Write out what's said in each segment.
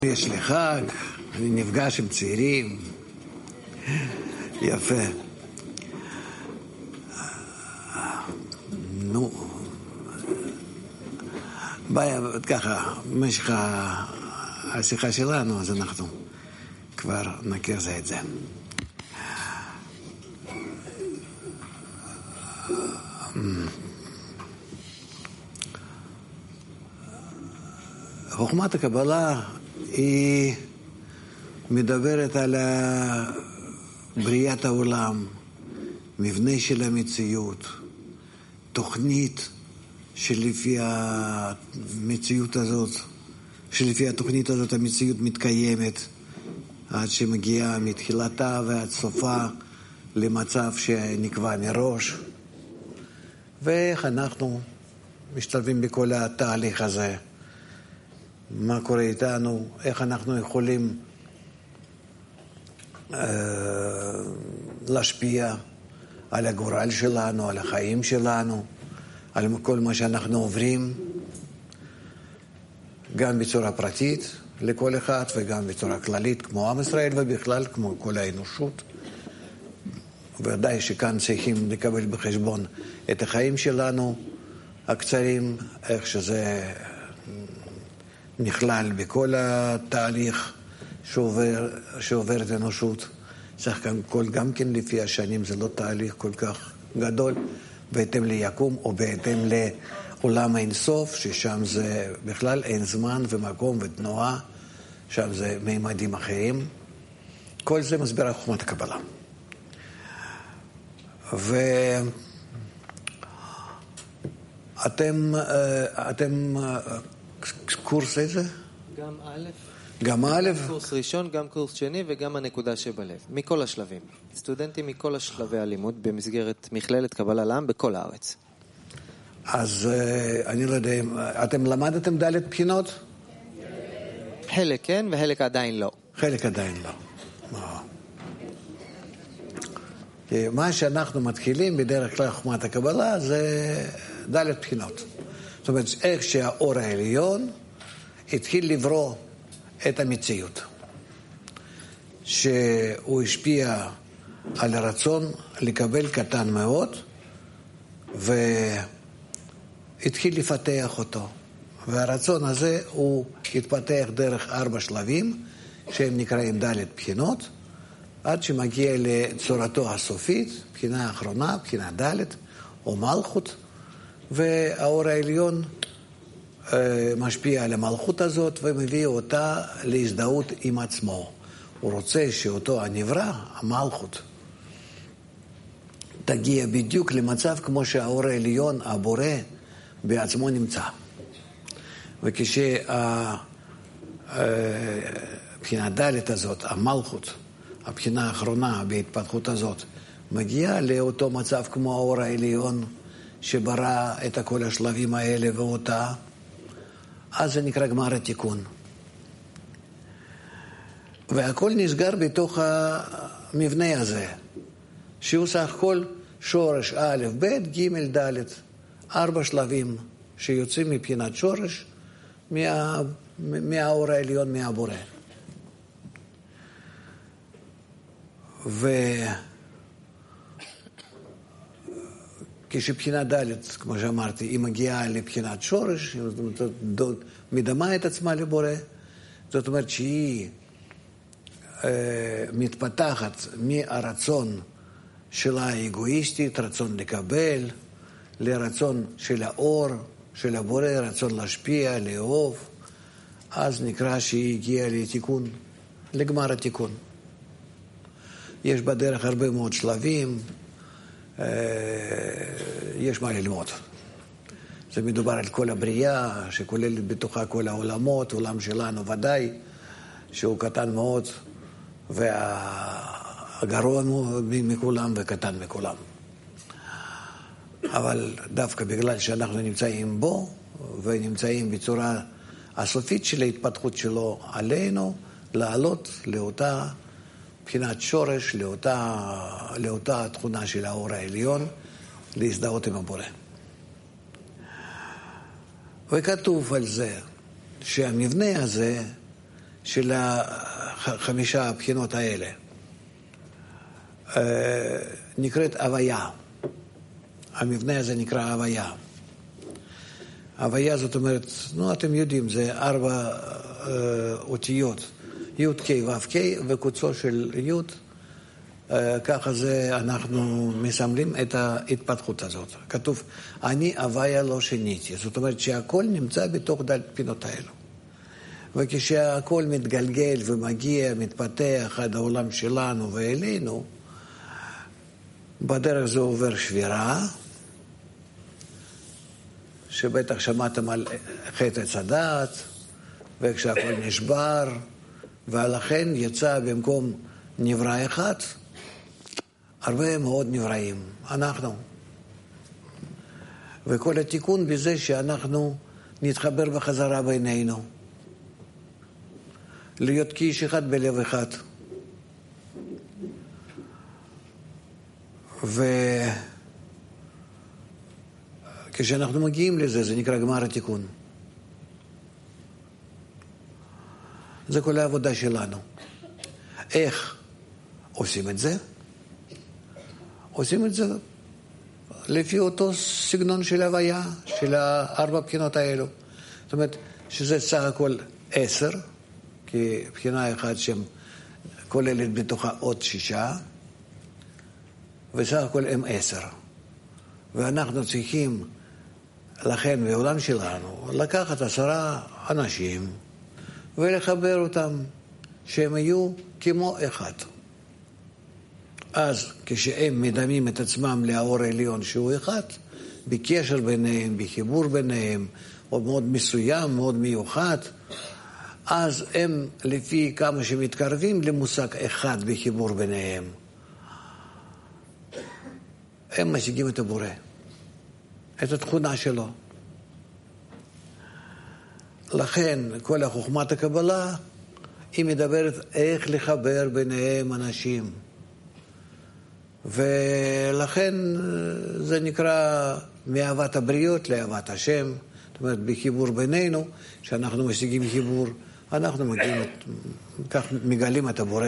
יש לי חג, אני נפגש עם צעירים, יפה. נו, ככה, במשך השיחה שלנו, אז אנחנו כבר נכיר זה את זה. חוכמת הקבלה היא מדברת על בריאת העולם, מבנה של המציאות, תוכנית שלפי המציאות הזאת, שלפי התוכנית הזאת המציאות מתקיימת עד שמגיעה מתחילתה ועד סופה למצב שנקבע מראש. ואיך אנחנו משתלבים בכל התהליך הזה, מה קורה איתנו, איך אנחנו יכולים להשפיע על הגורל שלנו, על החיים שלנו, על כל מה שאנחנו עוברים, גם בצורה פרטית לכל אחד וגם בצורה כללית כמו עם ישראל ובכלל כמו כל האנושות. ודאי שכאן צריכים לקבל בחשבון את החיים שלנו הקצרים, איך שזה נכלל בכל התהליך שעוברת האנושות. צריך גם כן לפי השנים, זה לא תהליך כל כך גדול, בהתאם ליקום או בהתאם לעולם האינסוף, ששם זה בכלל אין זמן ומקום ותנועה, שם זה מימדים אחרים. כל זה מסביר על חוכמת הקבלה. ואתם קורס איזה? גם א'. גם א'? קורס ראשון, גם קורס שני וגם הנקודה שבלב. מכל השלבים. סטודנטים מכל השלבי הלימוד במסגרת מכללת קבלה לעם בכל הארץ. אז אני לא יודע, אתם למדתם ד' בחינות? חלק כן וחלק עדיין לא. חלק עדיין לא. מה שאנחנו מתחילים בדרך כלל חוכמת הקבלה זה ד' בחינות. זאת אומרת, איך שהאור העליון התחיל לברוא את המציאות. שהוא השפיע על הרצון לקבל קטן מאוד, והתחיל לפתח אותו. והרצון הזה הוא התפתח דרך 4 שלבים, שהם נקראים ד' בחינות, עד שמגיע לצורתו הסופית, בחינה האחרונה, בחינה ד' או מלכות, והאור העליון משפיע על המלכות הזאת ומביא אותה להזדהות עם עצמו. הוא רוצה שאותו הנברא, המלכות, תגיע בדיוק למצב כמו שהאור העליון, הבורא, בעצמו נמצא. וכשהבחינה ד' הזאת, המלכות, הבחינה האחרונה בהתפתחות הזאת, מגיעה לאותו מצב כמו האור העליון שברא את כל השלבים האלה ואותה, אז זה נקרא גמר התיקון. והכל נסגר בתוך המבנה הזה, שהוא סך הכל שורש א', ב', ג', ד', 4 שלבים שיוצאים מבחינת שורש מהאור העליון, מהבורא. כשבחינה ד', כמו שאמרתי, היא מגיעה לבחינת שורש, מדמה את עצמה לבורא, זאת אומרת שהיא מתפתחת מהרצון שלה האגואיסטית, רצון לקבל, לרצון של האור, של הבורא, רצון להשפיע, לאהוב, אז נקרא שהיא הגיעה לתיקון, לגמר התיקון. יש בדרך הרבה מאוד שלבים, יש מה ללמוד. זה מדובר על כל הבריאה, שכוללת בתוכה כל העולמות, עולם שלנו ודאי, שהוא קטן מאוד, והגרוע מכולם וקטן מכולם. אבל דווקא בגלל שאנחנו נמצאים בו, ונמצאים בצורה הסופית של ההתפתחות שלו עלינו, לעלות לאותה בחינת שורש, לאותה תכונה של האור העליון, להזדהות עם הבורא. וכתוב על זה שהמבנה הזה של 5 הבחינות האלה נקראת הוויה. המבנה הזה נקרא הוויה. הוויה זאת אומרת, אתם יודעים, זה 4 אותיות, י' ק' ו' ק' וקוצו של י', ככה זה אנחנו מסמלים את ההתפתחות הזאת. כתוב, אני הוויה לא שיניתי. זאת אומרת שהכל נמצא בתוך ד' פינות האלו. וכשהכל מתגלגל ומגיע, מתפתח עד העולם שלנו ואלינו, בדרך זה עובר שבירה, שבטח שמעתם על חטא עץ הדעת, וכשהכל נשבר, ולכן יצא במקום נברא אחד, הרבה מאוד נבראים, אנחנו. וכל התיקון בזה שאנחנו נתחבר בחזרה בינינו. להיות כאיש אחד בלב אחד. וכשאנחנו מגיעים לזה, זה נקרא גמר התיקון. זה כל העבודה שלנו. איך עושים את זה? עושים את זה לפי אותו סגנון של הוויה, של 4 בחינות האלו. זאת אומרת שזה סך הכל 10, כי בחינה אחת שם כוללת בתוכה עוד 6, וסך הכל הם 10. ואנחנו צריכים, לכן בעולם שלנו, לקחת 10 אנשים ולחבר אותם, שהם יהיו כמו אחד. אז כשהם מדמים את עצמם לאור העליון שהוא אחד, בקשר ביניהם, בחיבור ביניהם, או מאוד מסוים, מאוד מיוחד, אז הם לפי כמה שמתקרבים למושג אחד בחיבור ביניהם, הם משיגים את הבורא, את התכונה שלו. לכן כל החוכמת הקבלה היא מדברת איך לחבר ביניהם אנשים. ולכן זה נקרא מאהבת הבריות לאהבת השם. זאת אומרת, בחיבור בינינו, שאנחנו משיגים חיבור, אנחנו מגיעים, כך מגלים את הבורא.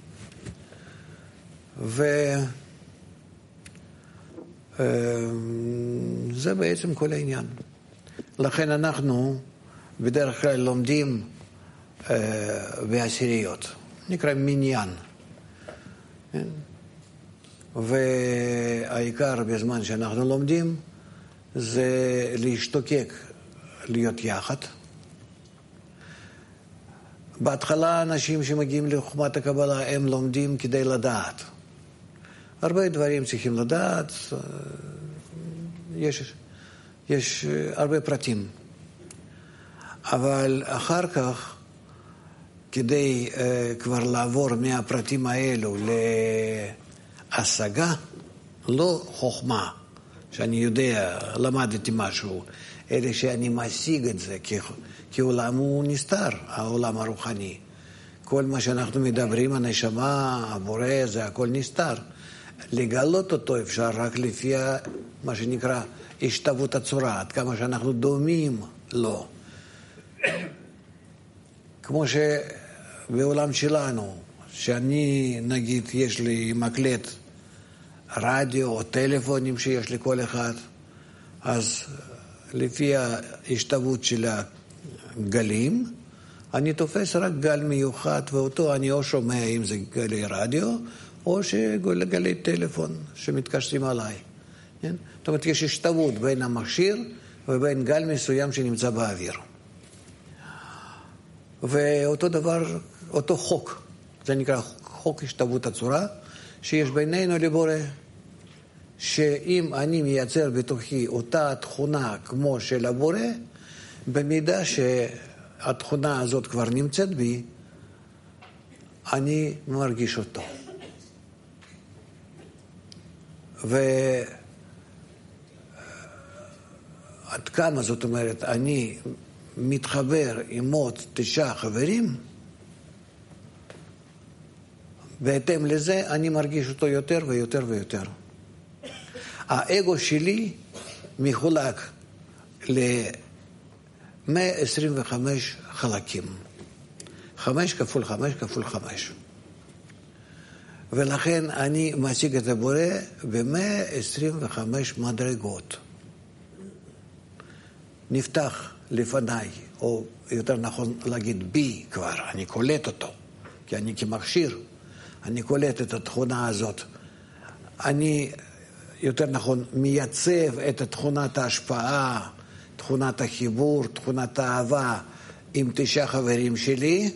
זה בעצם כל העניין. לכן אנחנו בדרך כלל לומדים בעשיריות, נקרא מניין. והעיקר בזמן שאנחנו לומדים זה להשתוקק, להיות יחד. בהתחלה אנשים שמגיעים לחוכמת הקבלה הם לומדים כדי לדעת. הרבה דברים צריכים לדעת, יש הרבה פרטים. אבל אחר כך, כדי כבר לעבור מהפרטים האלו להשגה, לא חוכמה, שאני יודע, למדתי משהו, אלא שאני משיג את זה, כי העולם הוא נסתר, העולם הרוחני. כל מה שאנחנו מדברים, הנשמה, הבורא, זה הכל נסתר. לגלות אותו אפשר רק לפי מה שנקרא השתוות הצורה, עד כמה שאנחנו דומים לו. כמו שבעולם שלנו, שאני נגיד יש לי מקלט רדיו או טלפונים שיש לכל אחד, אז לפי ההשתוות של הגלים, אני תופס רק גל מיוחד, ואותו אני או שומע אם זה גלי רדיו, או שגלי טלפון שמתקשרים עליי. כן? זאת אומרת, יש השתוות בין המכשיר ובין גל מסוים שנמצא באוויר. ואותו דבר, אותו חוק, זה נקרא חוק השתוות הצורה, שיש בינינו לבורא, שאם אני מייצר בתוכי אותה תכונה כמו של הבורא, במידה שהתכונה הזאת כבר נמצאת בי, אני מרגיש אותו. ועד כמה זאת אומרת, אני מתחבר עם עוד 9 חברים, בהתאם לזה אני מרגיש אותו יותר ויותר ויותר. האגו שלי מחולק ל-125 חלקים. 5 כפול 5 כפול 5. ולכן אני מציג את הבורא ב-125 מדרגות. נפתח לפניי, או יותר נכון להגיד בי כבר, אני קולט אותו, כי אני כמכשיר, אני קולט את התכונה הזאת. אני, יותר נכון, מייצב את תכונת ההשפעה, תכונת החיבור, תכונת האהבה עם 9 חברים שלי,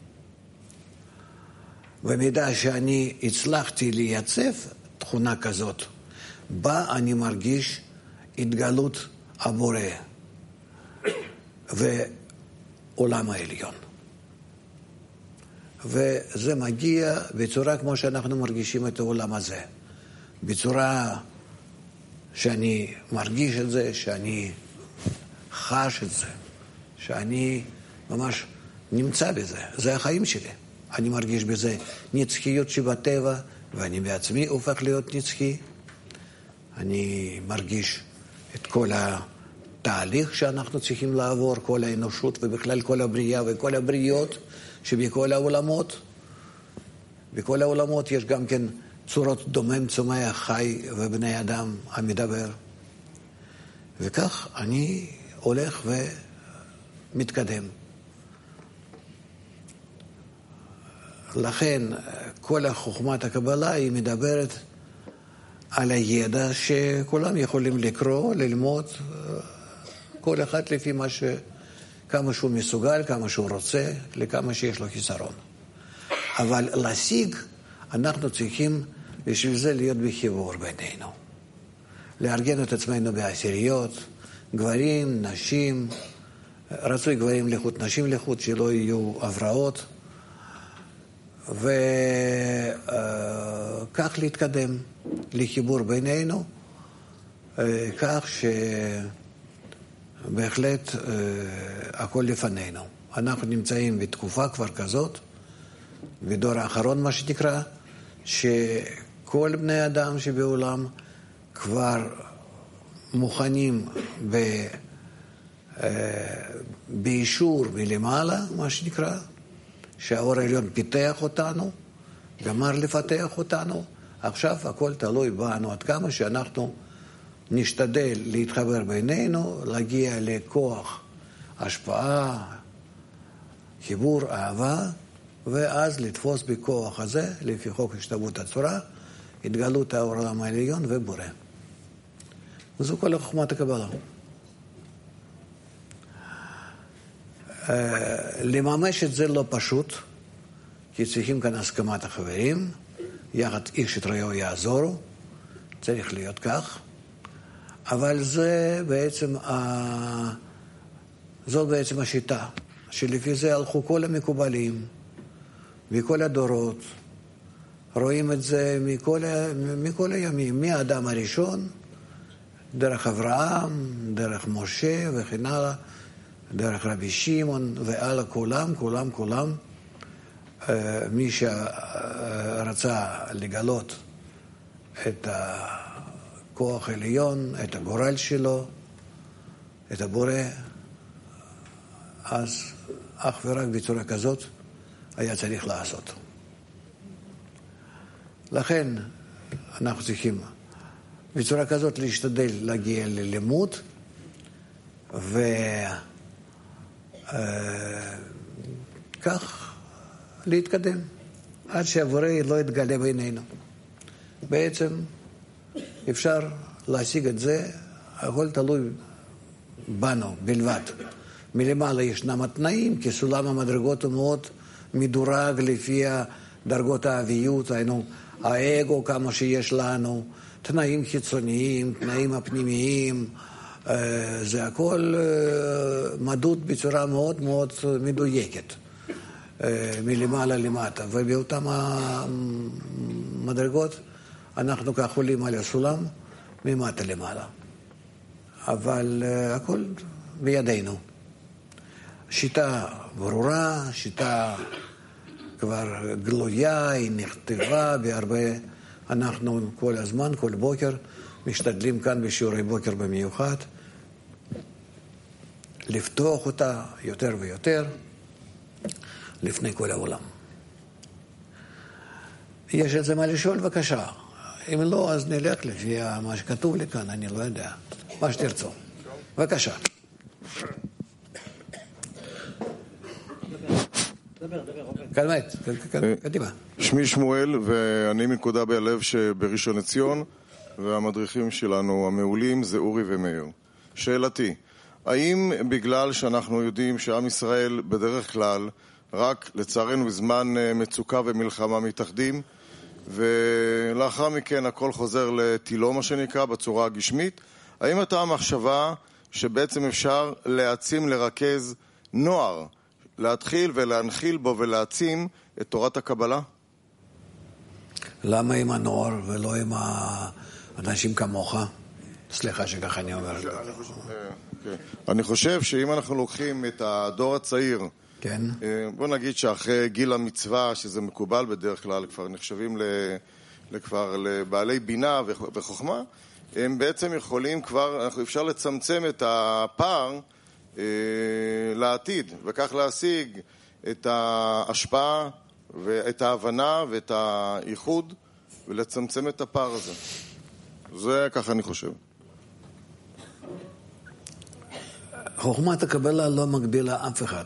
במידה שאני הצלחתי לייצב תכונה כזאת, בה אני מרגיש התגלות הבורא ועולם העליון. וזה מגיע בצורה כמו שאנחנו מרגישים את העולם הזה. בצורה שאני מרגיש את זה, שאני חש את זה, שאני ממש נמצא בזה. זה החיים שלי. אני מרגיש בזה נצחיות שבטבע, ואני בעצמי הופך להיות נצחי. אני מרגיש את כל התהליך שאנחנו צריכים לעבור, כל האנושות ובכלל כל הבריאה וכל הבריות שבכל העולמות. בכל העולמות יש גם כן צורות דומם, צומח, חי ובני אדם המדבר. וכך אני הולך ומתקדם. לכן כל חוכמת הקבלה היא מדברת על הידע שכולם יכולים לקרוא, ללמוד, כל אחד לפי כמה שהוא מסוגל, כמה שהוא רוצה, לכמה שיש לו חיסרון. אבל להשיג, אנחנו צריכים בשביל זה להיות בחיבור בינינו. לארגן את עצמנו בעשיריות, גברים, נשים, רצוי גברים לחוד, נשים לחוד, שלא יהיו הבראות, וכך להתקדם לחיבור בינינו, כך שבהחלט הכל לפנינו. אנחנו נמצאים בתקופה כבר כזאת, בדור האחרון מה שנקרא, שכל בני אדם שבעולם כבר מוכנים באישור מלמעלה, מה שנקרא, שהאור העליון פיתח אותנו, גמר לפתח אותנו, עכשיו הכל תלוי בנו, עד כמה שאנחנו נשתדל להתחבר בינינו, להגיע לכוח השפעה, חיבור, אהבה, ואז לתפוס בכוח הזה, לפי חוק השתוות הצורה, התגלות העולם העליון ובורא. וזו כל חוכמת הקבלה. לממש את זה לא פשוט, כי צריכים כאן הסכמת החברים, יחד איש את רעהו יעזורו, צריך להיות כך, אבל זאת בעצם השיטה, שלפי זה הלכו כל המקובלים, מכל הדורות, רואים את זה מכל הימים, מהאדם הראשון, דרך אברהם, דרך משה וכן הלאה, דרך רבי שמעון ועל כולם, מי שרצה לגלות את הכוח העליון, את הגורל שלו, את הבורא, אז אך ורק בצורה כזאת היה צריך לעשות. לכן אנחנו צריכים בצורה כזאת להשתדל להגיע ללימוד וכך להתקדם עד שהבורא לא יתגלה בינינו. בעצם אפשר להשיג את זה, הכל תלוי בנו בלבד. מלמעלה ישנם התנאים, כי סולם המדרגות הוא מאוד מדורג לפי דרגות האביות, היינו האגו כמה שיש לנו, תנאים חיצוניים, תנאים הפנימיים, זה הכל מדוד בצורה מאוד מאוד מדויקת, מלמעלה למטה, ובאותם המדרגות אנחנו כך עולים על הסולם ממטה למעלה. אבל הכל בידינו. שיטה ברורה, שיטה כבר גלויה, היא נכתבה בהרבה, אנחנו כל הזמן, כל בוקר, משתדלים כאן בשיעורי בוקר במיוחד, לפתוח אותה יותר ויותר, לפני כל העולם. יש את זה מה לשאול? בבקשה. אם לא, אז נלך לפי מה שכתוב לי כאן, אני לא יודע. מה שתרצו. בבקשה. קדימה. שמי שמואל, ואני מנקודה בלב שבראשון לציון, והמדריכים שלנו המעולים זה אורי ומאיר. שאלתי, האם בגלל שאנחנו יודעים שעם ישראל בדרך כלל רק לצערנו בזמן מצוקה ומלחמה מתאחדים, ולאחר מכן הכל חוזר לתילו מה שנקרא בצורה הגשמית, האם אתה המחשבה שבעצם אפשר להעצים, לרכז נוער, להתחיל ולהנחיל בו ולהעצים את תורת הקבלה? למה עם הנוער ולא עם האנשים כמוך? סליחה שככה אני אומר. אני חושב שאם אנחנו לוקחים את הדור הצעיר, כן. בוא נגיד שאחרי גיל המצווה, שזה מקובל בדרך כלל, כבר נחשבים כבר לבעלי בינה וחוכמה, הם בעצם יכולים כבר, אפשר לצמצם את הפער לעתיד, וכך להשיג את ההשפעה ואת ההבנה ואת הייחוד, ולצמצם את הפער הזה. זה ככה אני חושב. חוכמת הקבלה לא מגבילה אף אחד.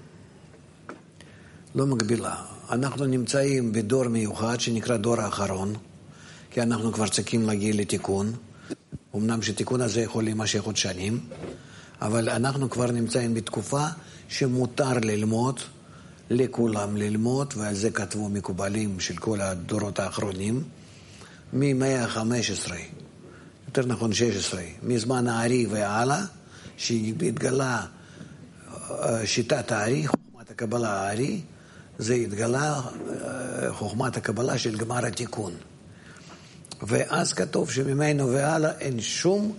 לא מגבילה. אנחנו נמצאים בדור מיוחד שנקרא דור האחרון, כי אנחנו כבר צריכים להגיע לתיקון. אמנם שתיקון הזה יכול להימשך עוד שנים, אבל אנחנו כבר נמצאים בתקופה שמותר ללמוד, לכולם ללמוד, ועל זה כתבו מקובלים של כל הדורות האחרונים, ממאה ה-15, יותר נכון 16, מזמן הארי והלאה, שהתגלה שיטת הארי, חוכמת הקבלה הארי, זה התגלה חוכמת הקבלה של גמר התיקון. ואז כתוב שממנו והלאה אין שום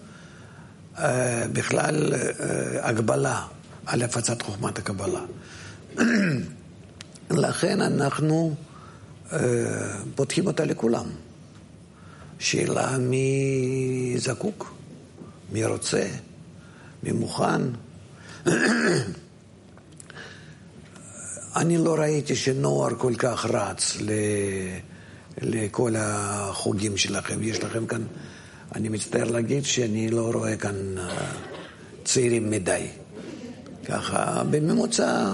בכלל הגבלה על הפצת חוכמת הקבלה. לכן אנחנו פותחים אותה לכולם. שאלה מי זקוק, מי רוצה, מי מוכן. אני לא ראיתי שנוער כל כך רץ לכל החוגים שלכם. יש לכם כאן, אני מצטער להגיד שאני לא רואה כאן צעירים מדי. ככה, בממוצע...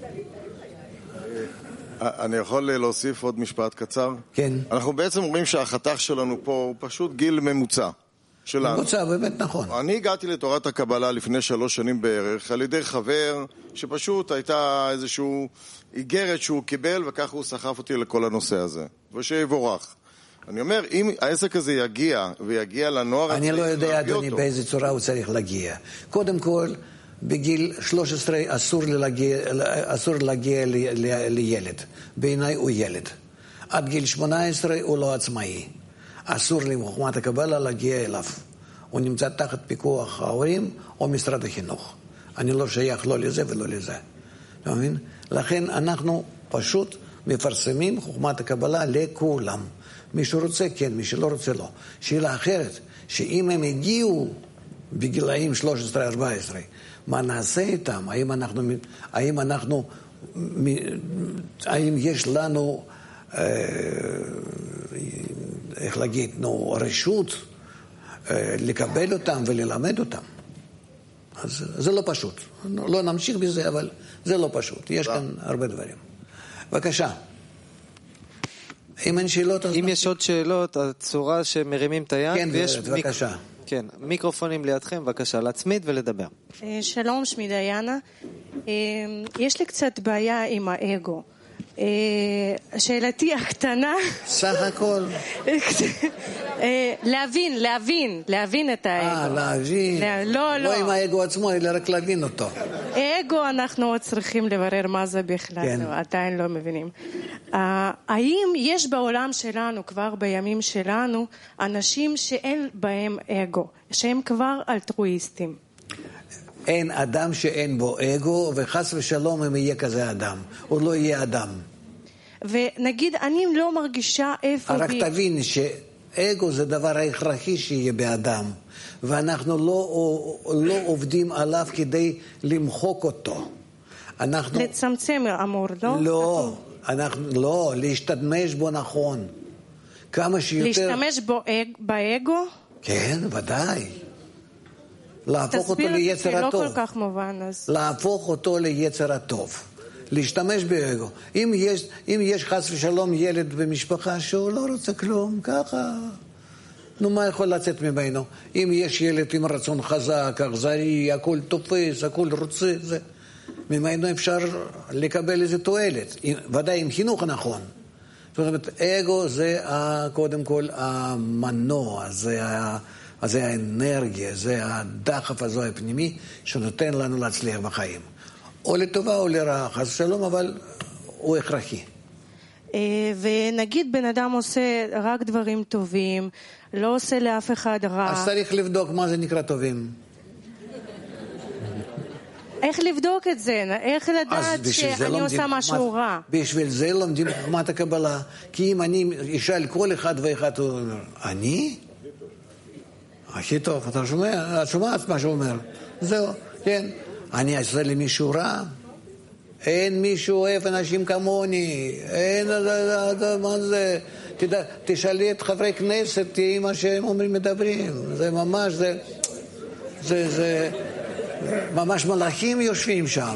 אני יכול להוסיף עוד משפט קצר? כן. אנחנו בעצם רואים שהחתך שלנו פה הוא פשוט גיל ממוצע שלנו. ממוצע, באמת נכון. אני הגעתי לתורת הקבלה לפני 3 שנים בערך, על ידי חבר שפשוט הייתה איזשהו איגרת שהוא קיבל, וכך הוא סחף אותי לכל הנושא הזה. ושיבורך. אני אומר, אם העסק הזה יגיע, ויגיע לנוער... אני לא יודע, אדוני, באיזה צורה הוא צריך להגיע. קודם כל, בגיל 13 אסור להגיע לילד. בעיניי הוא ילד. עד גיל 18 הוא לא עצמאי. אסור לחוכמת הקבלה להגיע אליו. הוא נמצא תחת פיקוח ההורים או משרד החינוך. אני לא שייך לא לזה ולא לזה. אתה מבין? לכן אנחנו פשוט מפרסמים חוכמת הקבלה לכולם. מי שרוצה כן, מי שלא רוצה לא. שאלה אחרת, שאם הם הגיעו בגילאים 13-14, מה נעשה איתם? האם יש לנו, איך להגיד, רשות לקבל אותם וללמד אותם? אז זה לא פשוט. לא נמשיך בזה, אבל זה לא פשוט. יש כאן הרבה דברים. בבקשה. אם אין שאלות... אם יש עוד שאלות, הצורה שמרימים את היד... כן, בבקשה. כן, מיקרופונים לידכם, בבקשה, להצמיד ולדבר. שלום, שמי דיינה. יש לי קצת בעיה עם האגו. שאלתי הקטנה... סך הכל. להבין את האגו. להבין. לא עם האגו עצמו, אלא רק להבין אותו. אגו אנחנו צריכים לברר מה זה בכלל, עדיין לא מבינים. האם יש בעולם שלנו, כבר בימים שלנו, אנשים שאין בהם אגו, שהם כבר אלטרואיסטים? אין אדם שאין בו אגו, וחס ושלום אם יהיה כזה אדם. הוא לא יהיה אדם. ונגיד, אני לא מרגישה איפה... רק תבין שאגו זה דבר ההכרחי שיהיה באדם, ואנחנו לא עובדים עליו כדי למחוק אותו. לצמצם אמור, לא? לא, להשתמש בו נכון. כמה שיותר... להשתמש באגו? כן, ודאי. להפוך אותו ליצר הטוב. תסביר, זה לא כל כך מובן. להפוך אותו ליצר הטוב. להשתמש באגו. אם יש חס ושלום ילד במשפחה שהוא לא רוצה כלום, ככה... נו, מה יכול לצאת ממנו? אם יש ילד עם רצון חזק, אכזרי, הכל תופס, הכל רוצה, זה... ממנו אפשר לקבל איזה תועלת. ודאי עם חינוך נכון. זאת אומרת, אגו זה קודם כל המנוע, זה האנרגיה, זה הדחף הזו הפנימי שנותן לנו להצליח בחיים. או לטובה או לרעה, חס ושלום, אבל הוא הכרחי. ונגיד בן אדם עושה רק דברים טובים, לא עושה לאף אחד רע. אז צריך לבדוק מה זה נקרא טובים. איך לבדוק את זה? איך לדעת שאני עושה משהו רע? בשביל זה לומדים חוכמת הקבלה. כי אם אני אשאל כל אחד ואחד, הוא אומר, אני? הכי טוב, אתה שומע? את שומעת מה שהוא אומר? זהו, כן. אני אעשה למישהו רע? אין מישהו אוהב אנשים כמוני. אין, מה זה? תשאלי את חברי כנסת, תראי מה שהם אומרים מדברים. זה ממש, זה ממש מלאכים יושבים שם.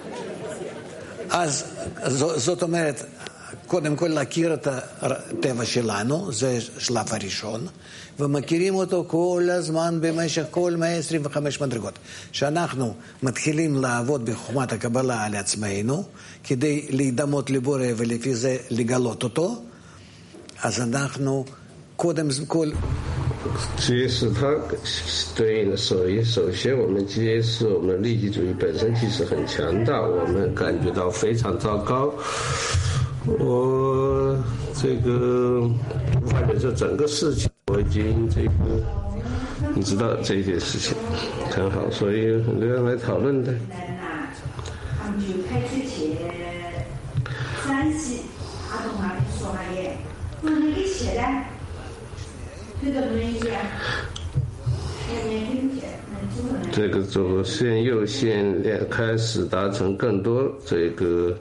אז זאת אומרת, קודם כל להכיר את הטבע שלנו, זה שלב הראשון, ומכירים אותו כל הזמן במשך כל 125 מדרגות. שאנחנו מתחילים לעבוד בחוכמת הקבלה על עצמנו, כדי להידמות לבורא ולפי זה לגלות אותו, אז אנחנו קודם כל... 其实它对应的首先我们揭示我们利己主义本身其实很强大，我们感觉到非常糟糕。我这个无法忍受整个事情，我已经你知道这一件事情很好，所以很多人来讨论的。他们就开始去山西阿东那里说那些，不能给写的。这个左线右线开始达成更多这个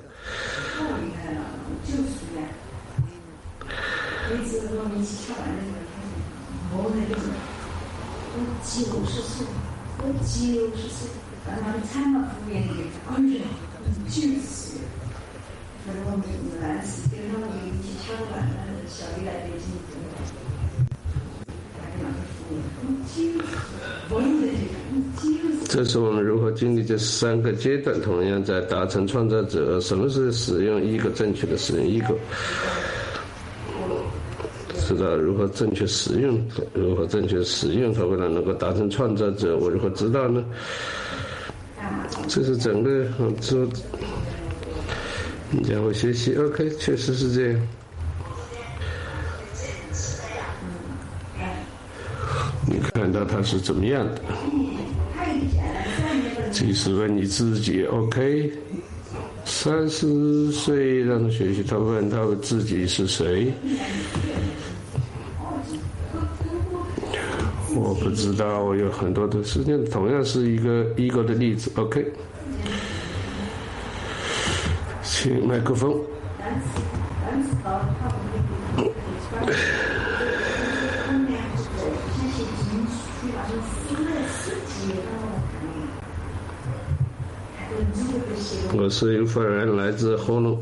这是我们如何经历这3个阶段，同样在达成创造者。什么是使用ego，正确的使用ego，知道如何正确使用，如何正确使用它，为了能够达成创造者，我如何知道呢？这是整个说你将会学习 OK， 确实是这样。你看到它是怎么样的，其实问你自己 OK。30岁让他学习，他问他自己是谁，我不知道，我有很多的时间，同样是一个 ego 的例子 OK。 请麦克风。我是一份人，来自喉咙。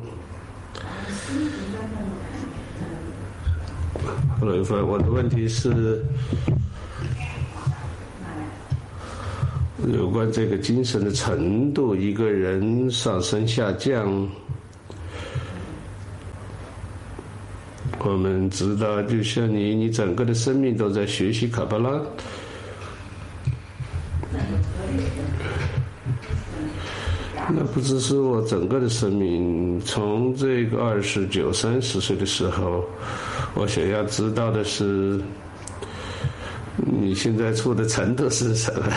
我的问题是有关这个精神的程度，一个人上升下降。我们知道，就像你整个的生命都在学习卡巴拉。那不只是我整个的生命，从这个29、30岁的时候，我想要知道的是，你现在处的程度是什么？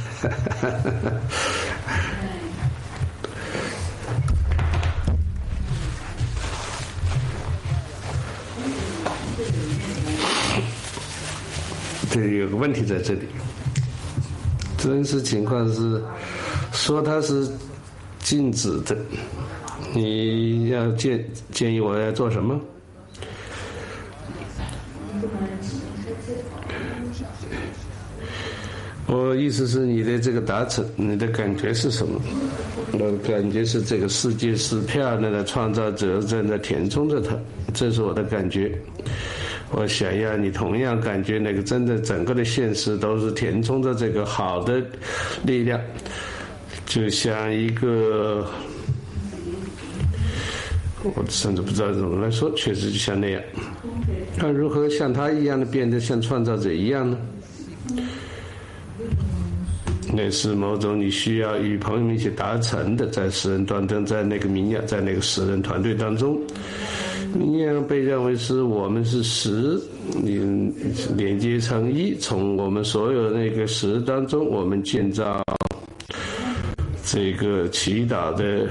这有个问题在这里，真实情况是，说他是禁止的。你要建议我要做什么？我意思是你的这个达成，你的感觉是什么？我的感觉是这个世界是漂亮的，创造者正在填充着它，这是我的感觉。我想要你同样感觉那个真的整个的现实都是填充着这个好的力量，就像一个，我甚至不知道怎么来说，确实就像那样。那如何像他一样的变得像创造者一样呢？那是某种你需要与朋友们一起达成的，在十人团队，在那个民谣，在那个十人团队当中，民谣被认为是我们是十，你连接成一，从我们所有那个十当中，我们建造这个祈祷的，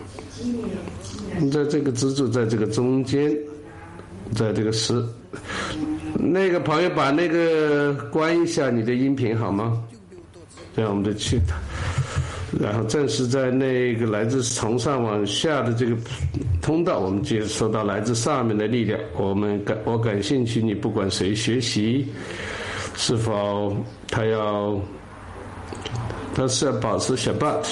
在这个支柱，在这个中间，在这个十，那个朋友把那个关一下你的音频好吗？这样我们就去，然后正是在那个来自从上往下的这个通道，我们接受到来自上面的力量。我感兴趣，你不管谁学习，是否他是要保持 Shabbat。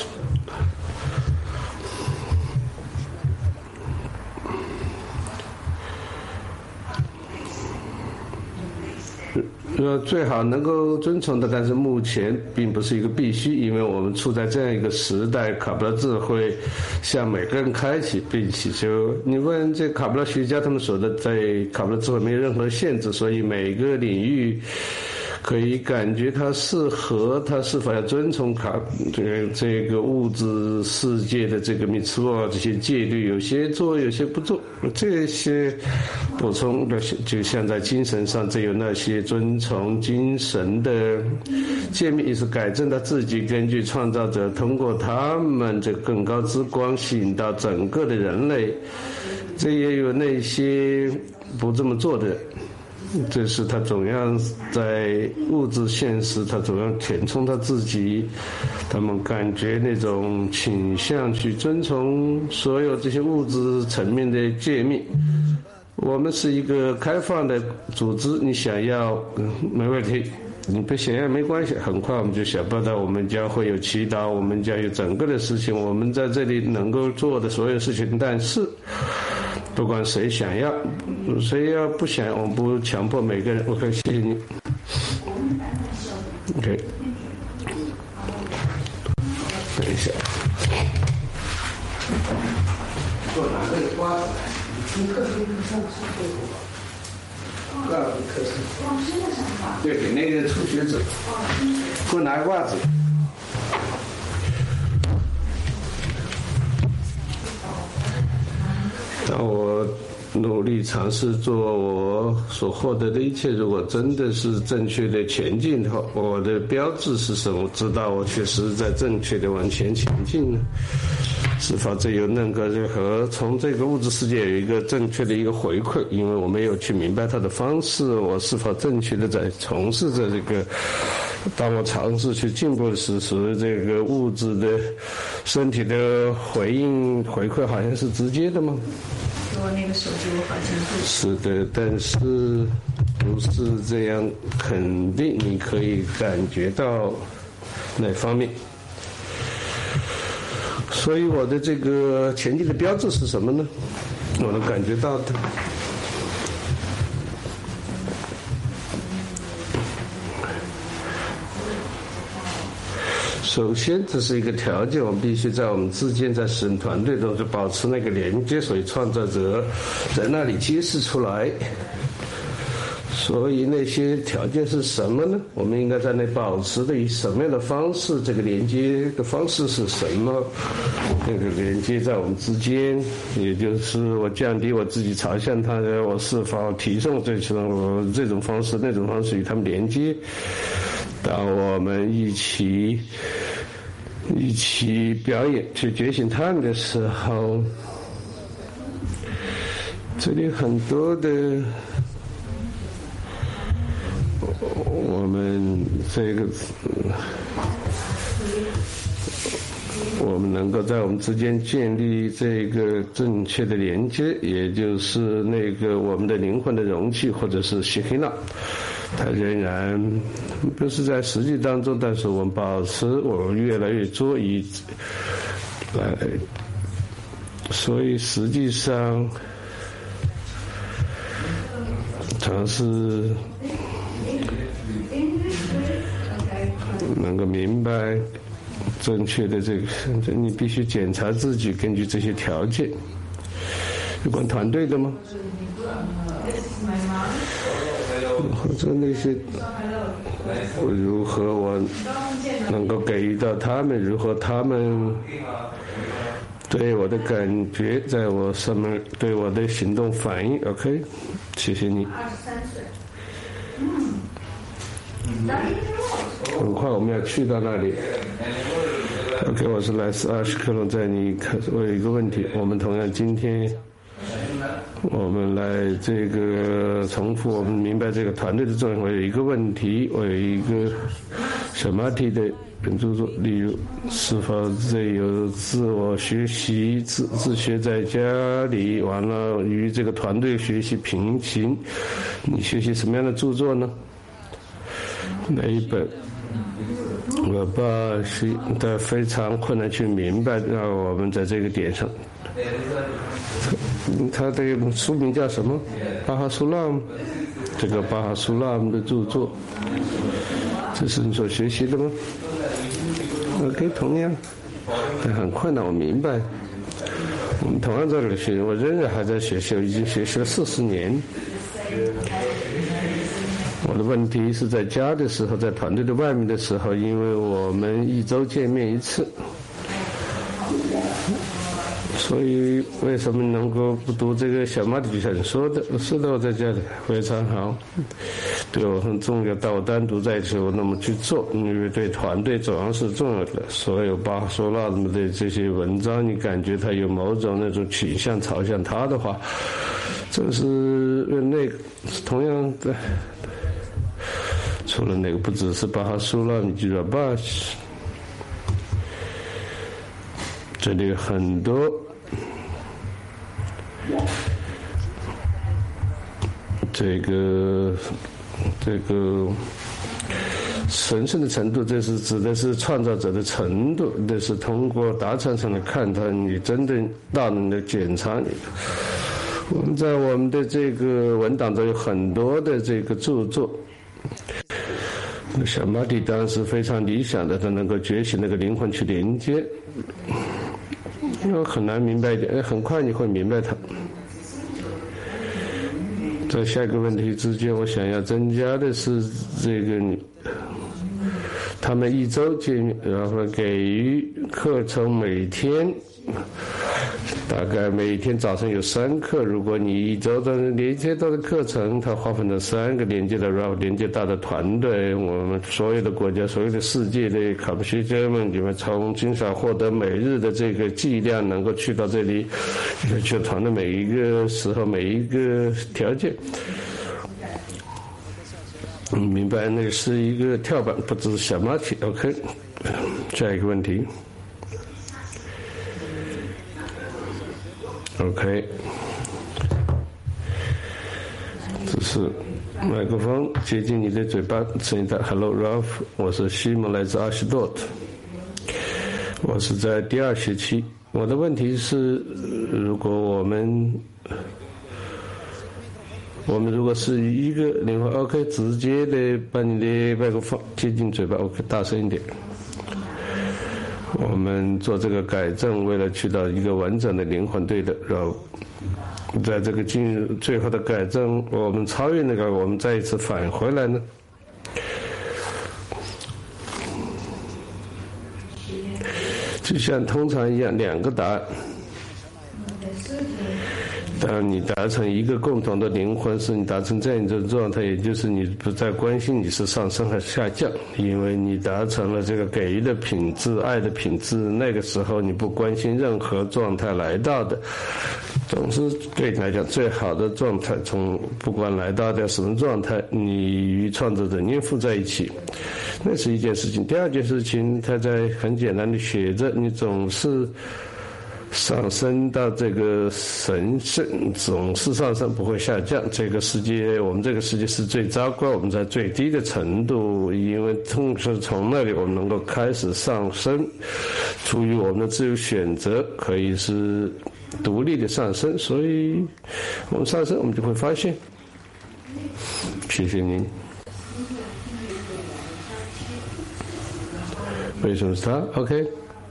最好能够遵从的，但是目前并不是一个必须，因为我们处在这样一个时代，卡布拉智慧向每个人开启，并祈求。你问这卡布拉学家，他们说的，在卡布拉智慧没有任何限制，所以每个领域可以感觉它适合，它是否要遵从这个物质世界的这个密茨沃这些戒律，有些做，有些不做。这些补充的，就像在精神上，只有那些遵从精神的诫命，也是改正他自己，根据创造者通过他们这更高之光吸引到整个的人类。这也有那些不这么做的人。这是他总要在物质现实，他总要填充他自己，他们感觉那种倾向去遵从所有这些物质层面的诫命。我们是一个开放的组织，你想要没问题，你不想要没关系，很快我们就想不到，我们将会有祈祷，我们将有整个的事情，我们在这里能够做的所有事情。但是不管谁想要，谁要不想要，我们不强迫每个人。OK， 谢谢你。OK， 等一下，给我拿这个瓜子来。对，给那个初学者，给我拿个袜子。当我努力尝试做我所获得的一切，如果真的是正确的前进的话，我的标志是什么？知道我确实在正确的往前前进呢？是否这有那个任何从这个物质世界有一个正确的一个回馈？因为我没有去明白它的方式，我是否正确的在从事着这个？当我尝试去进步的时，所谓这个物质的身体的回馈好像是直接的吗？ 我那个手机我好像是的，但是不是这样肯定你可以感觉到哪方面？所以我的这个前进的标志是什么呢？我能感觉到的。首先，这是一个条件，我们必须在我们之间，在使人团队中就保持那个连接，所以创造者在那里揭示出来。所以那些条件是什么呢？我们应该在那保持的以什么样的方式？这个连接的方式是什么？那个连接在我们之间，也就是我降低我自己朝向他的，我是否提升这种方式、那种方式与他们连接。当我们一起表演去觉醒他们的时候，这里很多的我们这个我们能够在我们之间建立这个正确的连接，也就是那个我们的灵魂的容器，或者是希希纳，它仍然不是在实际当中，但是我们保持我们越来越做所以实际上尝试能够明白正确的这个，你必须检查自己，根据这些条件，有关团队的吗？或者那些如何我能够给予到他们，如何他们对我的感觉，在我上面对我的行动反应。 OK， 谢谢你。很快我们要去到那里。 OK， 我是来自20克隆，在你我有一个问题，我们同样今天我们来这个重复，我们明白这个团队的重要。我有一个问题，我有一个什么题的著作，例如是否只有自我学习自学在家里，完了与这个团队学习平行，你学习什么样的著作呢？哪一本？我爸是的非常困难去明白，让我们在这个点上，他的书名叫什么？巴哈苏拉姆，这个巴哈苏拉姆的著作，这是你所学习的吗？ OK， 同样，但很困难，我明白。我们同样在这里学，我仍然还在学习，我已经学习了40年。我的问题是在家的时候，在团队的外面的时候，因为我们1周见面1次，所以为什么能够不读这个小马蒂很说的？是的，我在家里非常好，对我很重要。但我单独在一起，我那么去做，因为对团队总要是重要的。所有巴哈苏拉姆的这些文章，你感觉它有某种那种倾向朝向他的话，这是那个同样的。除了那个，不只是巴哈苏拉米吉拉巴西，这里有很多这个神圣的程度，这是指的是创造者的程度，这是通过达成上来看他你真的大能的检查你。我们在我们的这个文档中有很多的这个著作。小马蒂当然是非常理想的，他能够觉醒那个灵魂去连接，因为很难明白一点，很快你会明白它。在下一个问题之间，我想要增加的是这个他们1周见面，然后给予课程每天。大概每天早上有3课，如果你1周的连接到的课程，它划分了3个连接的，然后连接到的团队，我们所有的国家、所有的世界的考古学家们，你们从经常获得每日的这个剂量，能够去到这里，去团队每一个时候、每一个条件。明白，那是一个跳板，不只是小马蹄。OK， 下一个问题。OK， 这是麦克风接近你的嘴巴，声音大。Hello Ralph， 我是西蒙，来自阿西多特。我是在第2学期。我的问题是，如果我们如果是一个灵魂 ，OK， 直接的把你的麦克风接近嘴巴 ，OK， 大声一点。我们做这个改正，为了去到一个完整的灵魂对的，然后在这个进入最后的改正，我们超越那个，我们再一次返回来呢？就像通常一样，2个答案。 当你达成一个共同的灵魂，是你达成这样一种状态，也就是你不再关心你是上升还是下降，因为你达成了这个给予的品质、爱的品质。那个时候你不关心任何状态来到的，总是对你来讲最好的状态。从不管来到的什么状态，你与创造者粘附在一起，那是一件事情。第二件事情，他在很简单的写着，你总是上升到这个神圣，总是上升不会下降。这个世界，我们这个世界是最糟糕，我们在最低的程度，因为是从那里我们能够开始上升，出于我们的自由选择，可以是独立的上升。所以我们上升，我们就会发现。谢谢您。为什么是他 ？OK。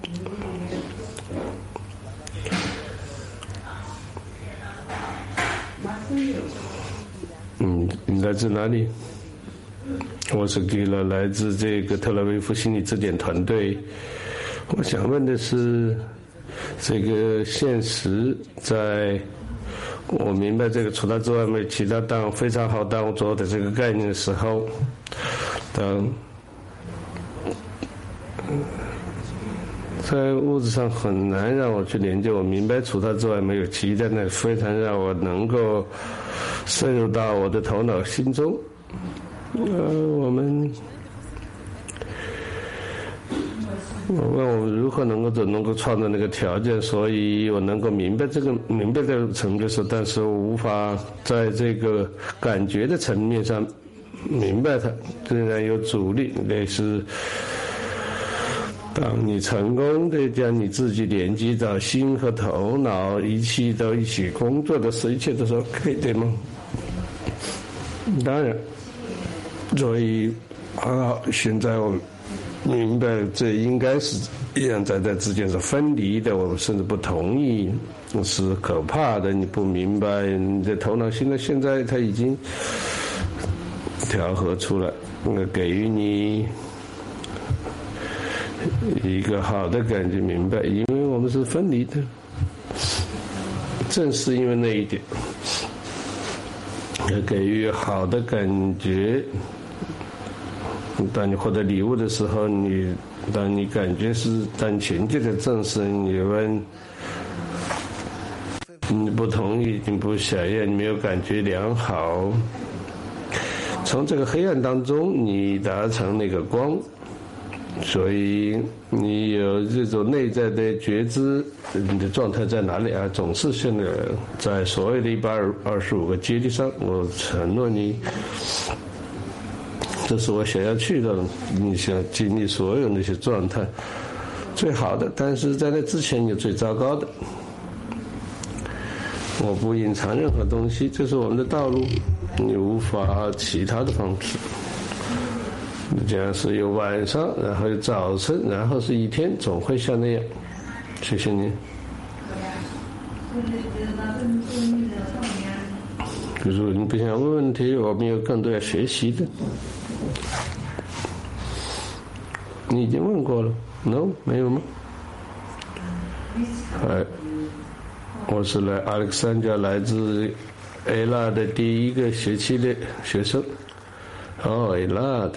你来自哪里？我是给了来自这个特拉维夫心理字典团队。我想问的是，这个现实在我明白这个除他之外没有其他当非常好当我做的这个概念的时候，当在物质上很难让我去连接，我明白除他之外没有其他的，非常让我能够深入到我的头脑心中。我问我们如何能够创造那个条件，所以我能够明白这个层面是，但是我无法在这个感觉的层面上明白它，仍然有阻力。类似当你成功的将你自己连接到心和头脑一起工作的时候，一切都是 OK 对吗？当然，所以现在我明白这应该是现在之间是分离的，我甚至不同意，是可怕的。你不明白你的头脑现在它已经调和出来，给予你一个好的感觉，明白，因为我们是分离的。正是因为那一点，要给予好的感觉。当你获得礼物的时候，当你感觉是当前进的正是你问，你不同意，你不想要，你没有感觉良好。从这个黑暗当中，你达成那个光，所以你有这种内在的觉知，你的状态在哪里啊？总是现在在所有的125个阶梯上，我承诺你。这是我想要去的，你想经历所有那些状态，最好的，但是在那之前有最糟糕的。我不隐藏任何东西，这是我们的道路，你无法其他的方式。这样是有晚上，然后有早晨，然后是一天，总会像那样。谢谢你。比如你不想问问题，我们有更多要学习的。你已经问过了 ？No， 没有吗？我是亚历山大来自 A 的第一个学期的学生。A 的。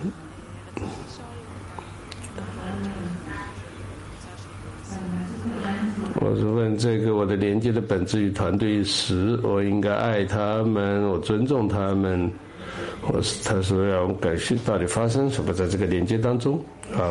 我是问这个我的连接的本质与团队时，我应该爱他们，我尊重他们。他说要感谢到底发生什么在这个连接当中啊？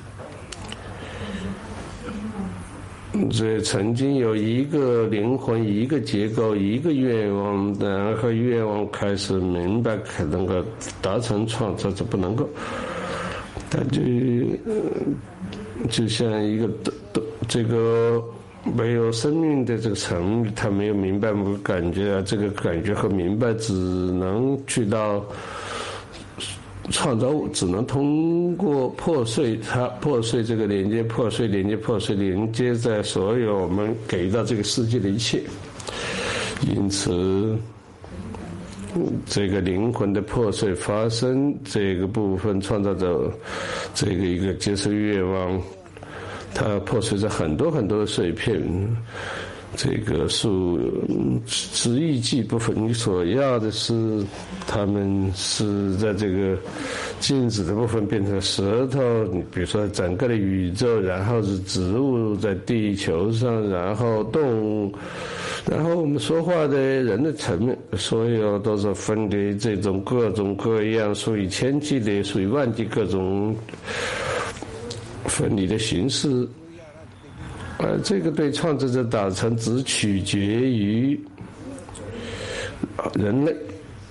这曾经有一个灵魂，一个结构，一个愿望，然后愿望开始明白，可能够达成创造，这不能够，它就像一个这个没有生命的这个层，他没有明白我感觉啊，这个感觉和明白只能去到创造物，只能通过破碎它，破碎这个连接，破碎连接，破碎连接在所有我们给到这个世界的一切。因此这个灵魂的破碎发生，这个部分创造者这个一个接受愿望，它破碎在很多很多的碎片， 这个是意记部分，你所要的是他们是在这个静止的部分变成舌头，你比如说整个的宇宙，然后是植物在地球上，然后动物，然后我们说话的人的层面，所有都是分离这种各种各样属于千计的属于万计各种分离的形式。这个对创造者达成只取决于人类，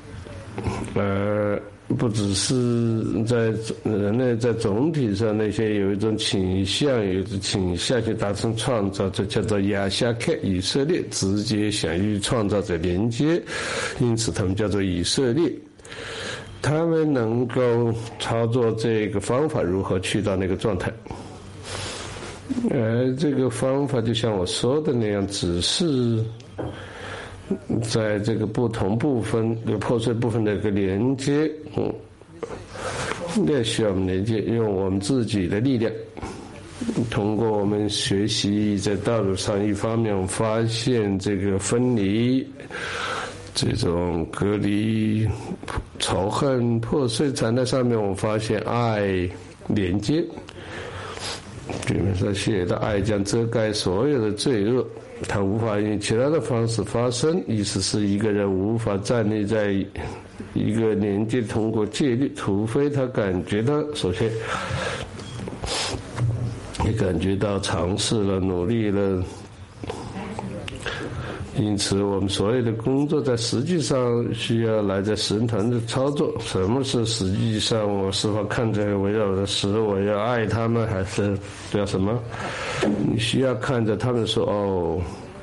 不只是在人类在总体上那些有一种倾向去达成创造，这叫做亚夏克以色列，直接想与创造者连接，因此他们叫做以色列。他们能够操作这个方法如何去到那个状态。这个方法就像我说的那样，只是在这个不同部分的破碎部分的一个连接，那需要我们连接，用我们自己的力量，通过我们学习在道路上，一方面我们发现这个分离，这种隔离、仇恨、破碎缠在上面，我们发现爱连接。比如说写的爱将遮盖所有的罪恶，它无法用其他的方式发生，意思是一个人无法站立在一个连接通过戒律，除非他感觉到，首先你感觉到尝试了努力了，因此我们所有的工作在实际上需要来自神团的操作。什么是实际上？我是否看着围绕的事，我要爱他们，还是叫什么？你需要看着他们说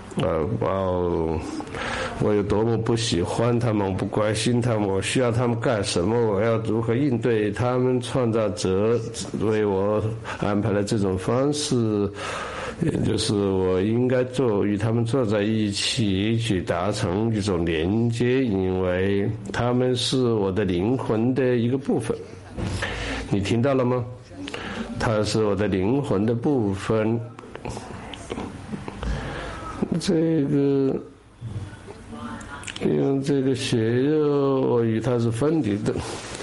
我有多么不喜欢他们，我不关心他们，我需要他们干什么，我要如何应对他们。创造者为我安排了这种方式，也就是我应该与他们坐在一起去达成一种连接，因为他们是我的灵魂的一个部分。你听到了吗？它是我的灵魂的部分。这个用这个血肉，我与它是分离的。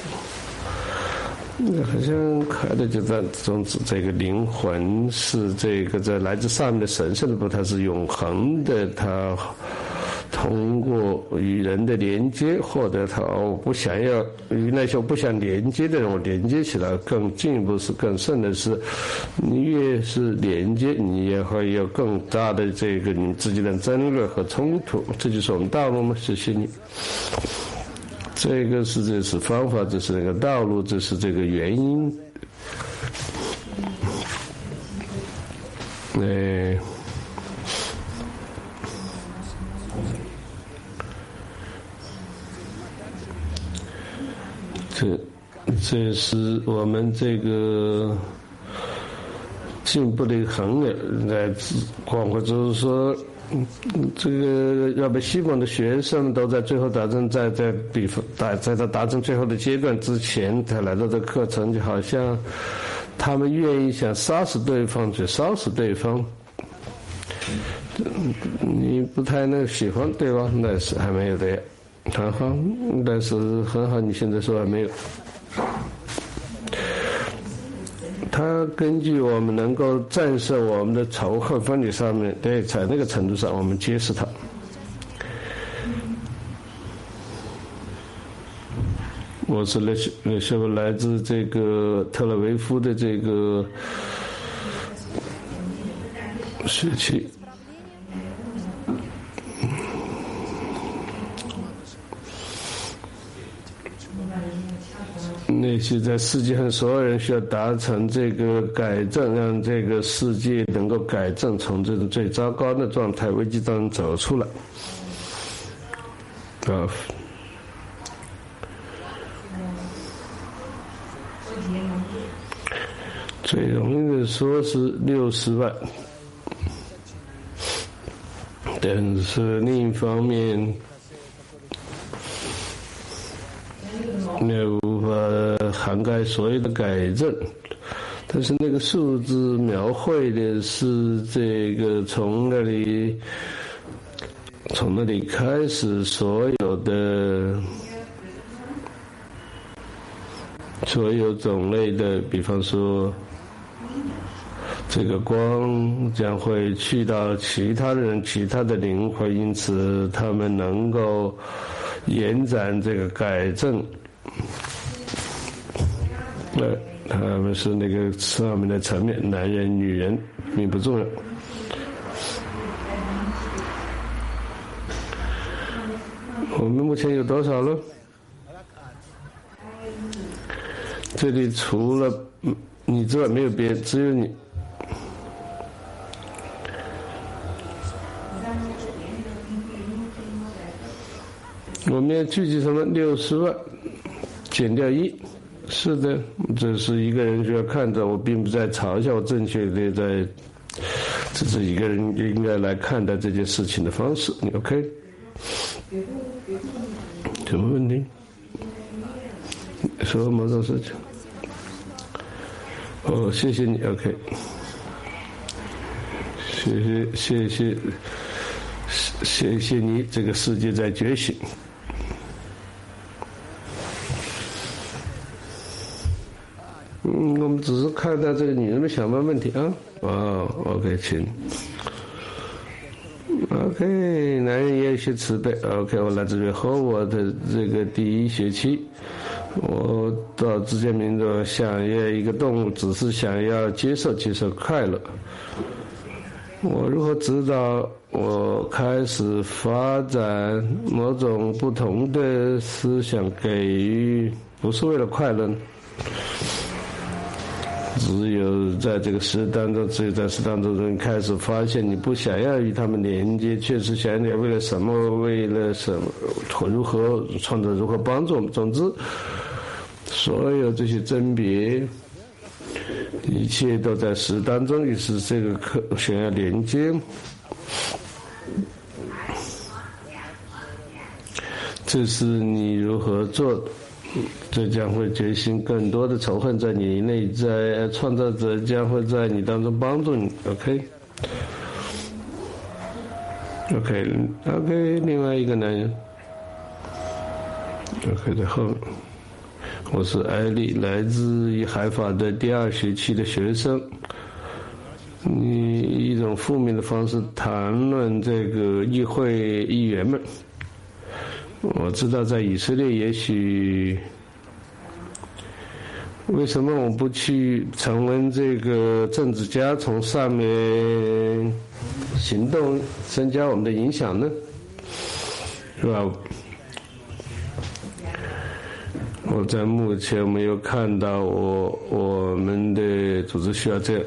好像看的就在总之，这个灵魂是这个在来自上面的神圣的部分，它是永恒的，它通过与人的连接获得它。我不想要与那些我不想连接的人，我连接起来更进一步是更甚的是，你越是连接，你也会有更大的这个你自己的争论和冲突。这就是我们道路吗？谢谢你。这是方法，这是那个道路，这是这个原因。这是我们这个进步的一个衡量。在广括就是说，这个要被西蒙的学生都在最后达成，在他达成最后的阶段之前才来到这个课程，就好像他们愿意想杀死对方就烧死对方。你不太那个喜欢对吧？那是还没有的呀，很好，但是很好，你现在说还没有。他根据我们能够战胜我们的仇恨分离上面，对，在那个程度上我们揭示它。我是来自这个特勒维夫的这个学期。那些在世界上所有人需要达成这个改正，让这个世界能够改正，从这种最糟糕的状态危机当中走出来。最容易的说是60万，但是另一方面无法涵盖所有的改正，但是那个数字描绘的是这个从那里从那里开始，所有种类的，比方说这个光将会去到其他人、其他的灵魂，因此他们能够延展这个改正。他们是那个上面的层面，男人、女人并不重要。我们目前有多少了？这里除了你之外没有别人，只有你。我们要聚集什么？60万，减掉1。是的，这是一个人需要看着，我并不在嘲笑，我正确的在，这是一个人应该来看待这件事情的方式。你 OK？ 什么问题？说某种事情。哦，谢谢你 ，OK。谢谢你，这个世界在觉醒。我们只是看到这个女人们想问问题啊。OK， 请。OK， 男人也有些慈悲。OK， 我来自于和我的这个第一学期，我到直接民族想要一个动物，只是想要接受快乐。我如何知道我开始发展某种不同的思想给予，不是为了快乐呢？只有在这个时当中，只有在时当中，人开始发现你不想要与他们连接，确实想要为了什么，如何创造，如何帮助我们。总之，所有这些甄别，一切都在时当中，于是这个课想要连接，这是你如何做的。这将会觉醒更多的仇恨在你内在，创造者将会在你当中帮助你。OK， 另外一个男人 OK 在后面。我是艾丽，来自于海法的第2学期的学生。你一种负面的方式谈论这个议会议员们。我知道在以色列，也许为什么我不去成为这个政治家，从上面行动，增加我们的影响呢？是吧？我在目前没有看到我们的组织需要这样。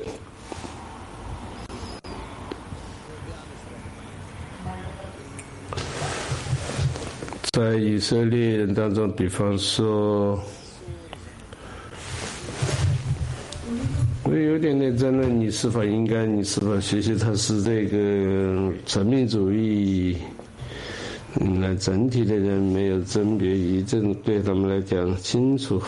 在以色列人当中，比方说，我有点点争论，你是否学习它是这个神秘主义，那整体的人没有甄别于正，对他们来讲清楚，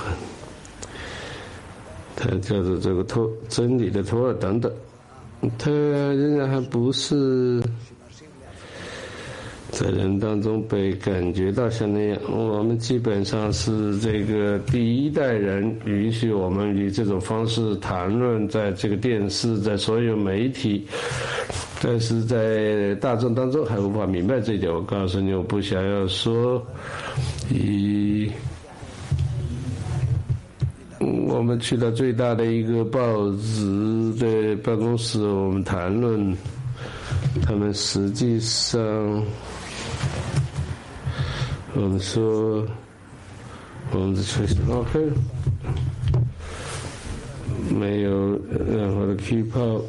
它叫做这个真理的托尔等等，它仍然还不是在人当中被感觉到像那样。我们基本上是这个第一代人允许我们以这种方式谈论，在这个电视，在所有媒体，但是在大众当中还无法明白这一点。我告诉你，我不想要说我们去到最大的一个报纸的办公室，我们谈论他们实际上，我们说我们的确实 OK， 没有任何的 keep up。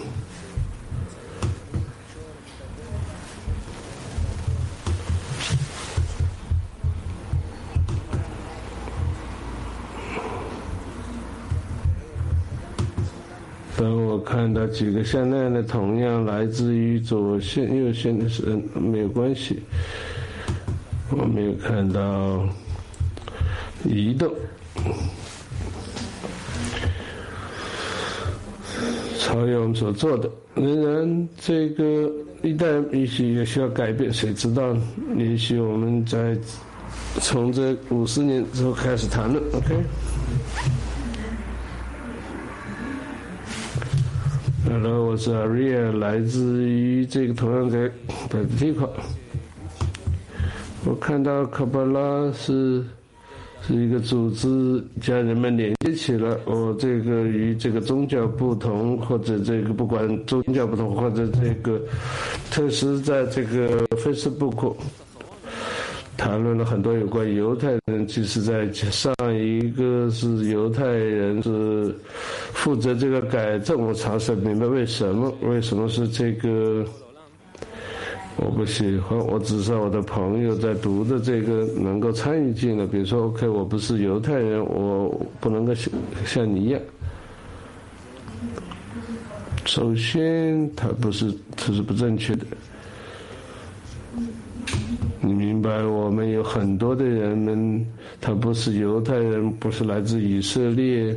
当我看到几个像那样的，同样来自于左线、右线的人，没有关系。我没有看到移动，超越我们所做的。仍然，这个一旦也许也需要改变，谁知道呢？也许我们在从这50年之后开始谈论 ，OK。Hello， 我是 Aria， 来自于这个同样在本地方。我看到卡巴拉是一个组织，将人们连接起来。这个与这个宗教不同，或者这个不管宗教不同，或者这个特实在这个 Facebook 谈论了很多有关犹太人。其实在上一个是犹太人是负责这个改正，我尝试明白为什么是这个。我不喜欢，我只是我的朋友在读的这个能够参与进来。比如说 ，OK， 我不是犹太人，我不能够像你一样。首先，这是不正确的。你明白，我们有很多的人们，他不是犹太人，不是来自以色列。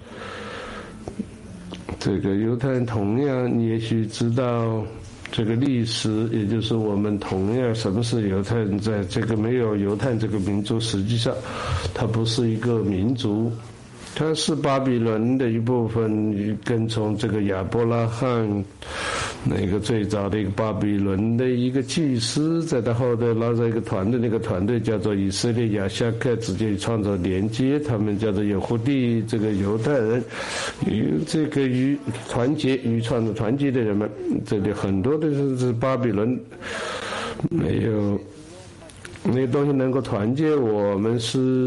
这个犹太人同样，你也许知道。这个历史，也就是我们同样什么是犹太人，在这个没有犹太这个民族，实际上它不是一个民族，它是巴比伦的一部分，跟从这个亚伯拉罕那个最早的一个巴比伦的一个祭司，在他后来拉着一个团队，那个团队叫做以色列亚夏克，直接创造连接，他们叫做犹胡地，这个犹太人与团结与创造团结的人们，这里很多的是巴比伦没有那些东西能够团结我们，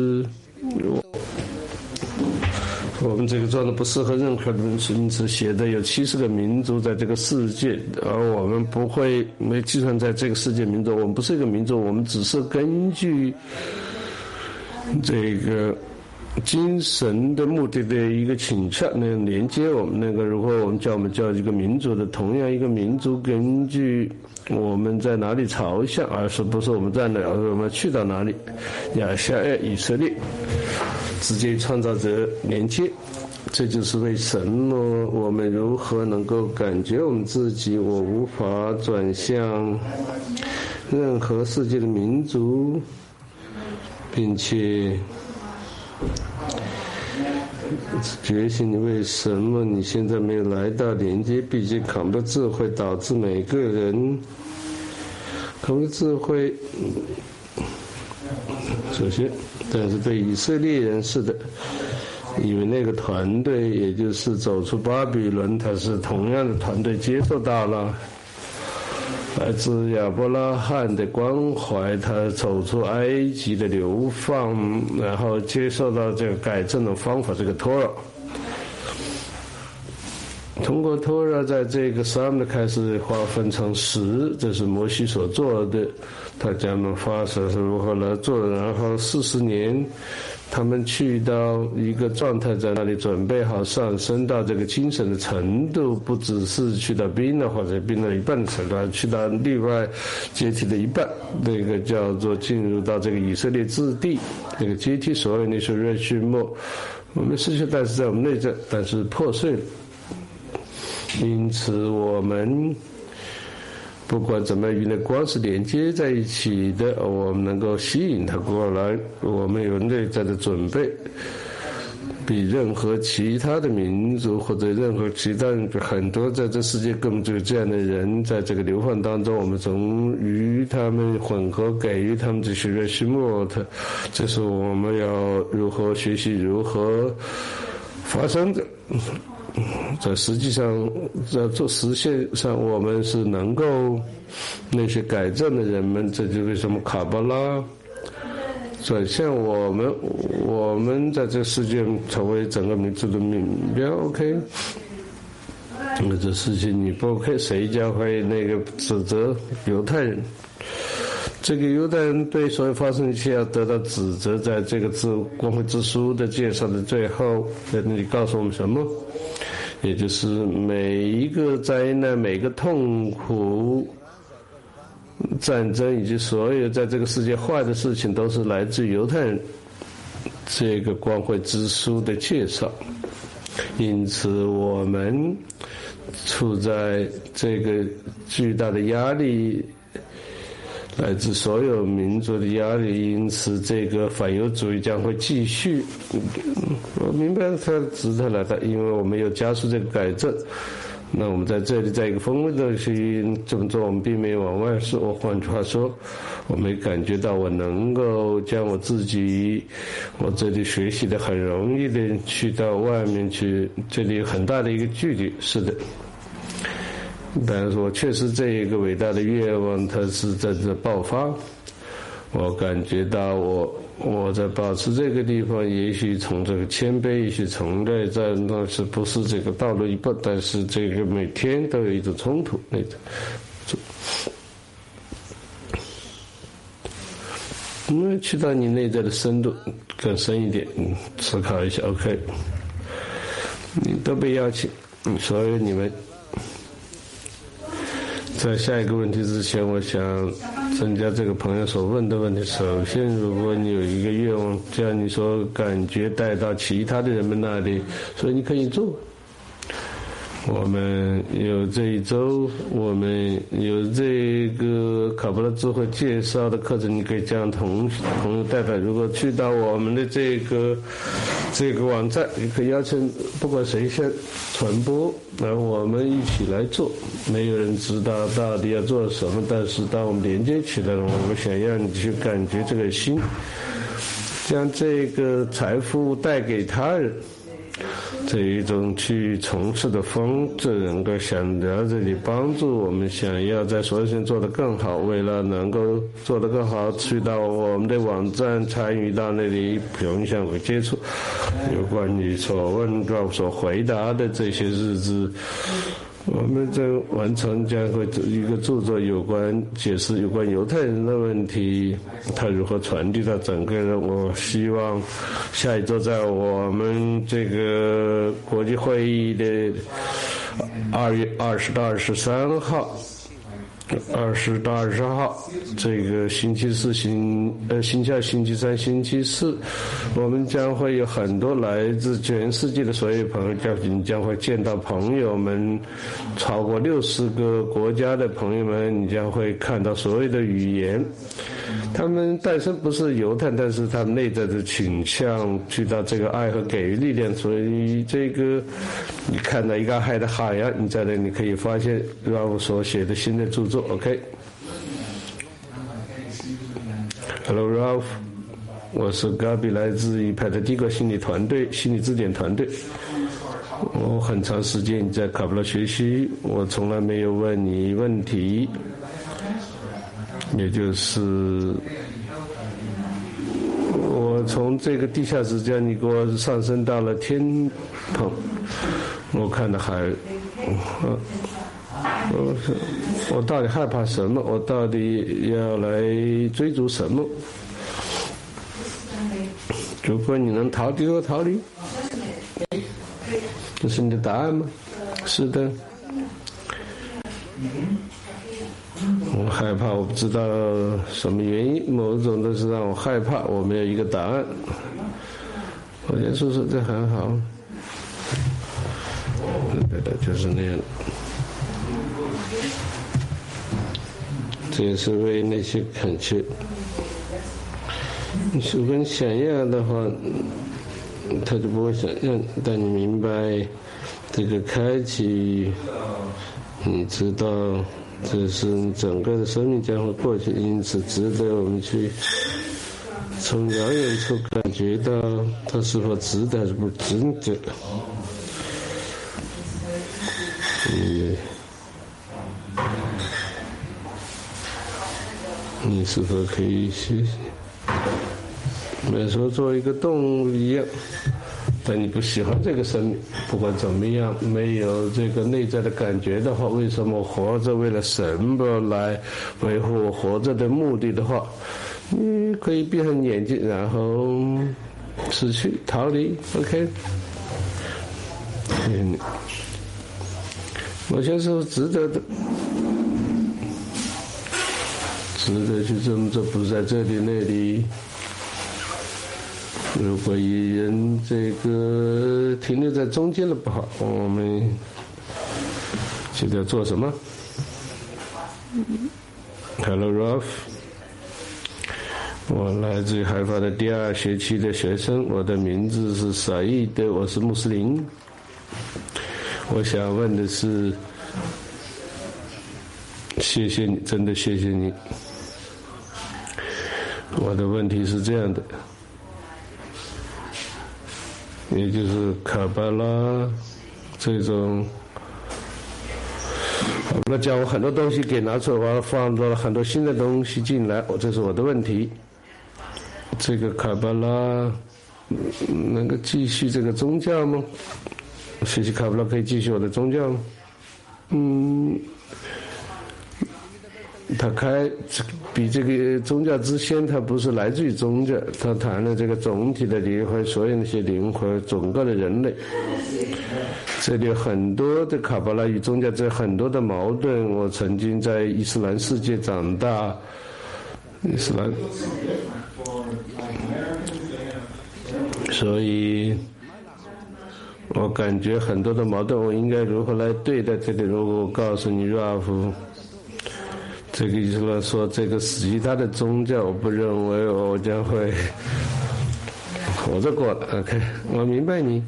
我们这个状态不适合任何人，因此写的有70个民族在这个世界，而我们没计算在这个世界民族，我们不是一个民族，我们只是根据这个精神的目的的一个倾向，那连接我们那个，如果我们叫一个民族的，同样一个民族根据我们在哪里朝向，而是不是我们在哪，而是我们去到哪里。亚夏尔以色列直接创造者连接，这就是为什么我们如何能够感觉我们自己，我无法转向任何世界的民族，并且觉醒你为什么你现在没有来到连接，毕竟扛不智慧导致每个人扛不智慧。首先，但是对以色列人是的，因为那个团队也就是走出巴比伦，他是同样的团队接受到了来自亚伯拉罕的关怀，他走出埃及的流放，然后接受到这个改正的方法，这个托拉。通过托拉在这个12开始划分成10，这是摩西所做的，他将们发射是如何来做的，然后40年他们去到一个状态，在那里准备好上升到这个精神的程度，不只是去到冰了或者冰了一半的程度，去到另外阶梯的一半，那个叫做进入到这个以色列之地，那个阶梯所有那是热序末，我们失去，但是在我们内在，但是破碎了。因此我们不管怎么与那光是连接在一起的，我们能够吸引它过来，我们有内在的准备，比任何其他的民族或者任何其他很多在这世界根本就有这样的人，在这个流放当中，我们总与他们混合，给予他们这些热西莫特，这是我们要如何学习，如何发生的。在实际上，在做实现上，我们是能够那些改正的人们，这就为什么卡巴拉转向我们在这世界成为整个民族的目标。OK， 那这事情你不 OK， 谁将会那个指责犹太人？这个犹太人对所有发生一切要得到指责，在这个光辉之书的介绍的最后，在那里告诉我们什么？也就是每一个灾难、每个痛苦、战争以及所有在这个世界坏的事情，都是来自犹太人。这个光辉之书的介绍，因此我们处在这个巨大的压力，来自所有民族的压力，因此这个反犹主义将会继续。我明白它值得来的，因为我们有加速这个改正。那我们在这里，在一个峰会的去这么做，我们并没有往外说。换句话说，我没感觉到我能够将我自己，我这里学习的很容易的去到外面去，这里有很大的一个距离。是的，但是我确实这一个伟大的愿望，它是在这爆发。我感觉到我在保持这个地方，也许从这个谦卑，也许从内在，那是不是这个道路一步？但是这个每天都有一种冲突，那种。去到你内在的深度更深一点，思考一下 ，OK。你都被邀请，所有你们。在下一个问题之前，我想增加这个朋友所问的问题。首先，如果你有一个愿望，将你所感觉带到其他的人们那里，所以你可以做。我们有这一周，我们有这个卡巴拉智慧介绍的课程，你可以将朋友带来。如果去到我们的这个网站，你可以邀请不管谁先传播，然后我们一起来做。没有人知道到底要做什么，但是当我们连接起来了，我们想让你去感觉这个心，将这个财富带给他人。这一种去从事的方式，能够想在这里帮助我们，想要在所有事情做得更好。为了能够做得更好，去到我们的网站，参与到那里，平常会接触有关你所问到、所回答的这些日子。我们在完成将会一个著作，有关解释有关犹太人的问题，他如何传递到整个人。我希望下一周在我们这个国际会议的2月20到23号，20到20号，这个星期四、星期二、星期三、星期四，我们将会有很多来自全世界的所有朋友，你将会见到朋友们，超过60个国家的朋友们，你将会看到所有的语言。他们诞生不是犹太，但是他们内在的倾向去到这个爱和给予力量，所以这个你看到一个爱的海洋，你在那里可以发现Ralph所写的新的著作。OK。Hello Ralph， 我是 Gabi， 来自一派的帝国心理团队、心理字典团队。我很长时间在卡布拉学习，我从来没有问你问题。也就是我从这个地下室将你给我上升到了天棚，我看到海，我到底害怕什么？我到底要来追逐什么？如果你能逃离就逃离，这是你的答案吗？是的。我害怕，我不知道什么原因，某种都是让我害怕，我没有一个答案。我先说这很好，对的，就是那样。这也是为那些恳切。如果你想要的话，他就不会想要，但你明白这个开启，你知道。这是整个的生命将会过去，因此值得我们去从遥远处感觉到它是否值得还是不值得。你是否可以学习？没说做一个动物一样，但你不喜欢这个生命，不管怎么样，没有这个内在的感觉的话，为什么活着？为了什么来维护我活着的目的的话，你可以闭上眼睛，然后死去逃离。OK， 我先说值得的，值得去这么做，不是在这里那里。如果一人这个停留在中间了不好，我们现在做什么 ？Hello Ralph， 我来自于海法的第2学期的学生，我的名字是沙伊德，我是穆斯林。我想问的是，谢谢你，真的谢谢你。我的问题是这样的，也就是卡巴拉这种。那将我很多东西给拿出来，放到了很多新的东西进来，这是我的问题。这个卡巴拉能够继续这个宗教吗？学习卡巴拉可以继续我的宗教吗？他比这个宗教之先，他不是来自于宗教，他谈了这个总体的灵魂，所有那些灵魂，整个的人类。这里有很多的卡巴拉与宗教这很多的矛盾。我曾经在伊斯兰世界长大，伊斯兰，所以我感觉很多的矛盾，我应该如何来对待这里？如果我告诉你，Ralph，这个伊斯兰说这个其他的宗教，我不认为我将会活着过的。OK， 我明白你。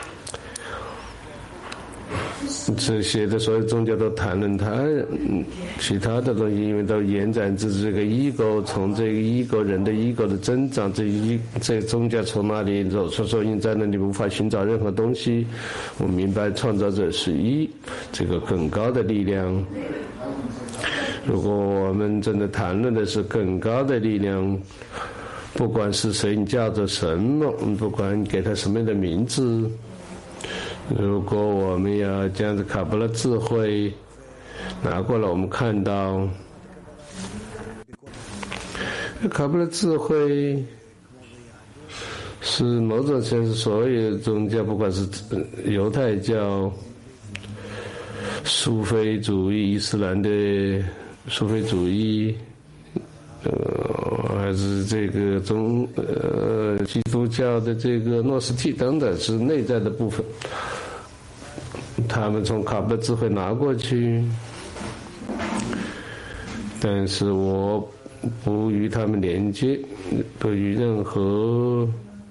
这些的所有宗教都谈论它，其他的东西因为都延展至这个 ego， 从这个 ego 人的 ego 的增长，这宗教从哪里走？所以在那里无法寻找任何东西。我明白创造者是一，这个更高的力量。如果我们真的谈论的是更高的力量，不管是谁，你叫做什么，不管你给他什么样的名字。如果我们要这样子卡巴拉智慧拿过来，我们看到卡巴拉智慧是某种程度所有宗教，不管是犹太教、苏菲主义、伊斯兰的苏菲主义，还是这个基督教的这个诺斯替等等，是内在的部分。他们从卡巴拉智慧拿过去，但是我不与他们连接，不与任何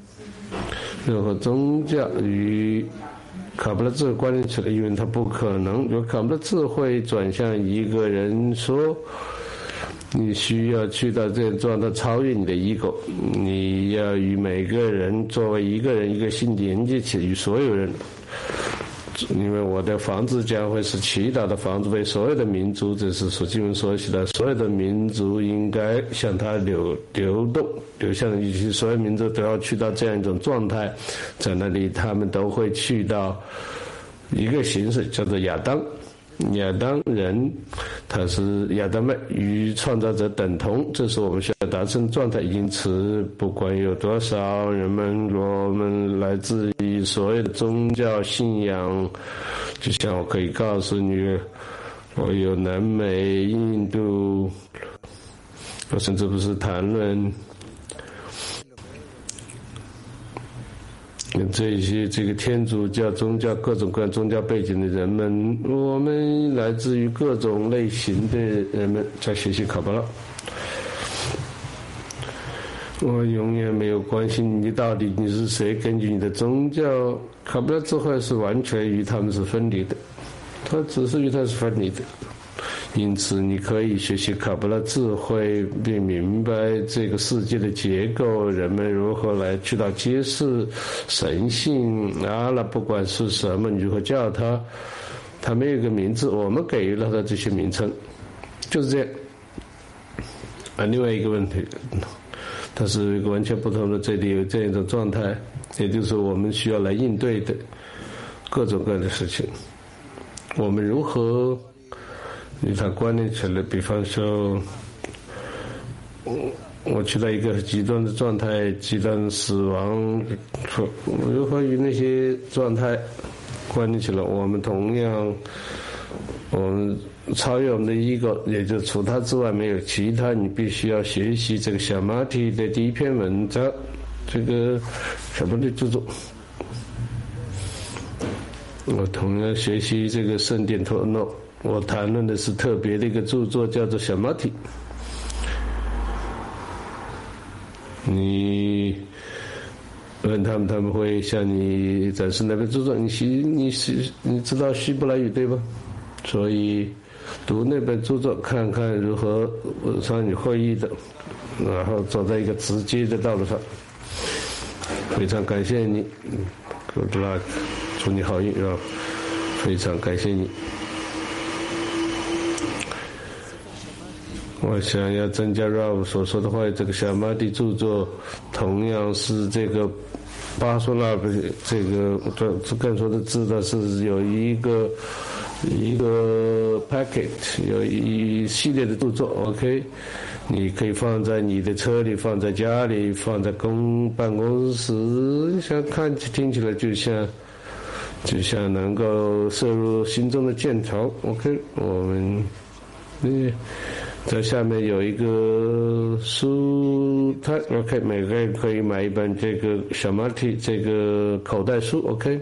宗教与卡巴拉智慧关联起来，因为它不可能。如果卡巴拉智慧转向一个人说，你需要去到这种状态，超越你的 ego， 你要与每个人作为一个人一个心连接起来，与所有人。因为我的房子将会是祈祷的房子，为所有的民族，这是所经文所写的，所有的民族应该向它流动，流向以及所有民族都要去到这样一种状态，在那里他们都会去到一个形式，叫做亚当人，他是亚当们与创造者等同，这是我们需要达成的状态。因此不管有多少人们，我们来自于所有的宗教信仰，就像我可以告诉你，我有南美、印度，我甚至不是谈论这些这个天主教宗教各种各样宗教背景的人们，我们来自于各种类型的人们在学习卡巴拉。我永远没有关心你到底你是谁，根据你的宗教，卡巴拉智慧是完全与他们是分离的，它只是与它是分离的。因此你可以学习卡巴拉智慧，并明白这个世界的结构，人们如何来去到揭示神性，阿拉不管是什么，你如何叫它，它没有一个名字，我们给予了它这些名称，就是这样。另外一个问题，它是一个完全不同的，这里有这样一种状态，也就是我们需要来应对的各种各样的事情，我们如何与它关联起来。比方说我去到一个极端的状态，极端的死亡，如何与那些状态关联起来。我们同样，我们超越我们的 ego， 也就除它之外没有其他。你必须要学习这个小马蹄的第一篇文章，这个什么的著作。我同样学习这个圣典托诺我谈论的是特别的一个著作，叫做《Samadhi》。你问他们，他们会向你展示那本著作。你知道希伯来语对吧？所以读那本著作，看看如何让你会意的，然后走在一个直接的道路上。非常感谢你 ，Good luck， 祝你好运啊！非常感谢你。我想要增加 Rav 所说的话，这个小马的著作同样是这个巴苏拉这个更说的知道是有一个 packet， 有一系列的著作 ，OK， 你可以放在你的车里，放在家里，放在办公室，像听起来就像能够摄入心中的剑槽 ，OK， 我们在下面有一个书摊 ，OK， 每个人可以买一本这个小马蹄这个口袋书 ，OK。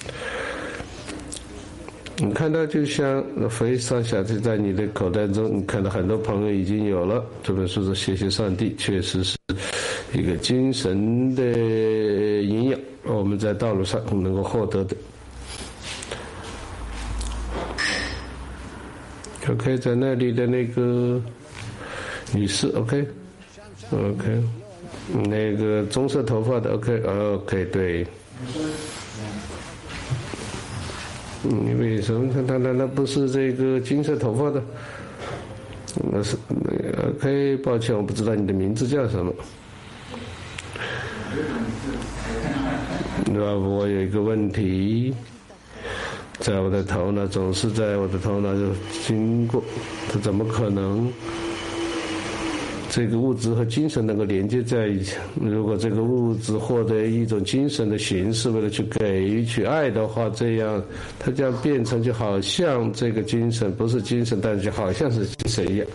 你看到就像非常想在你的口袋中，你看到很多朋友已经有了这本书，是谢谢上帝，确实是一个精神的营养，我们在道路上能够获得的。OK， 在那里的那个女士 ，OK， 那个棕色头发的 ，OK， 对。你为什么他难道不是这个金色头发的？那是 OK， 抱歉，我不知道你的名字叫什么。我有一个问题。在我的头脑总是在我的头脑就经过，它怎么可能这个物质和精神能够连接在一起？如果这个物质获得一种精神的形式，为了去给予去爱的话，这样它将变成就好像这个精神不是精神，但是就好像是精神一样，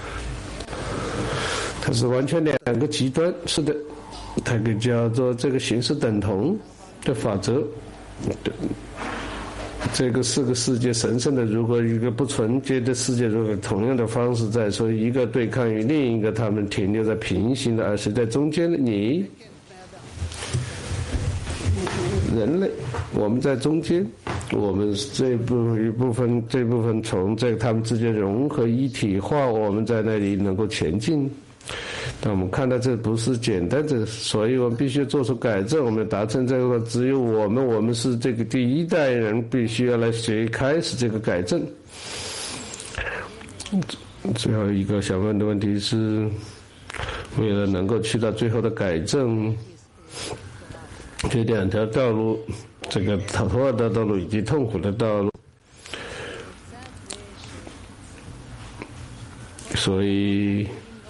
它是完全两个极端。是的，它可以叫做这个形式等同的法则。这个四个世界神圣的，如果一个不纯洁的世界，如果同样的方式在说一个对抗于另一个，他们停留在平行的，而是在中间的你人类，我们在中间，我们这部分从这他们之间融合一体化，我们在那里能够前进。但我们看到这不是简单的，所以我们必须做出改正，我们达成这个，只有我们是这个第一代人，必须要来开始这个改正。最后一个想问的问题是，为了能够去到最后的改正，这两条道路，这个逃脱的道路以及痛苦的道路，所以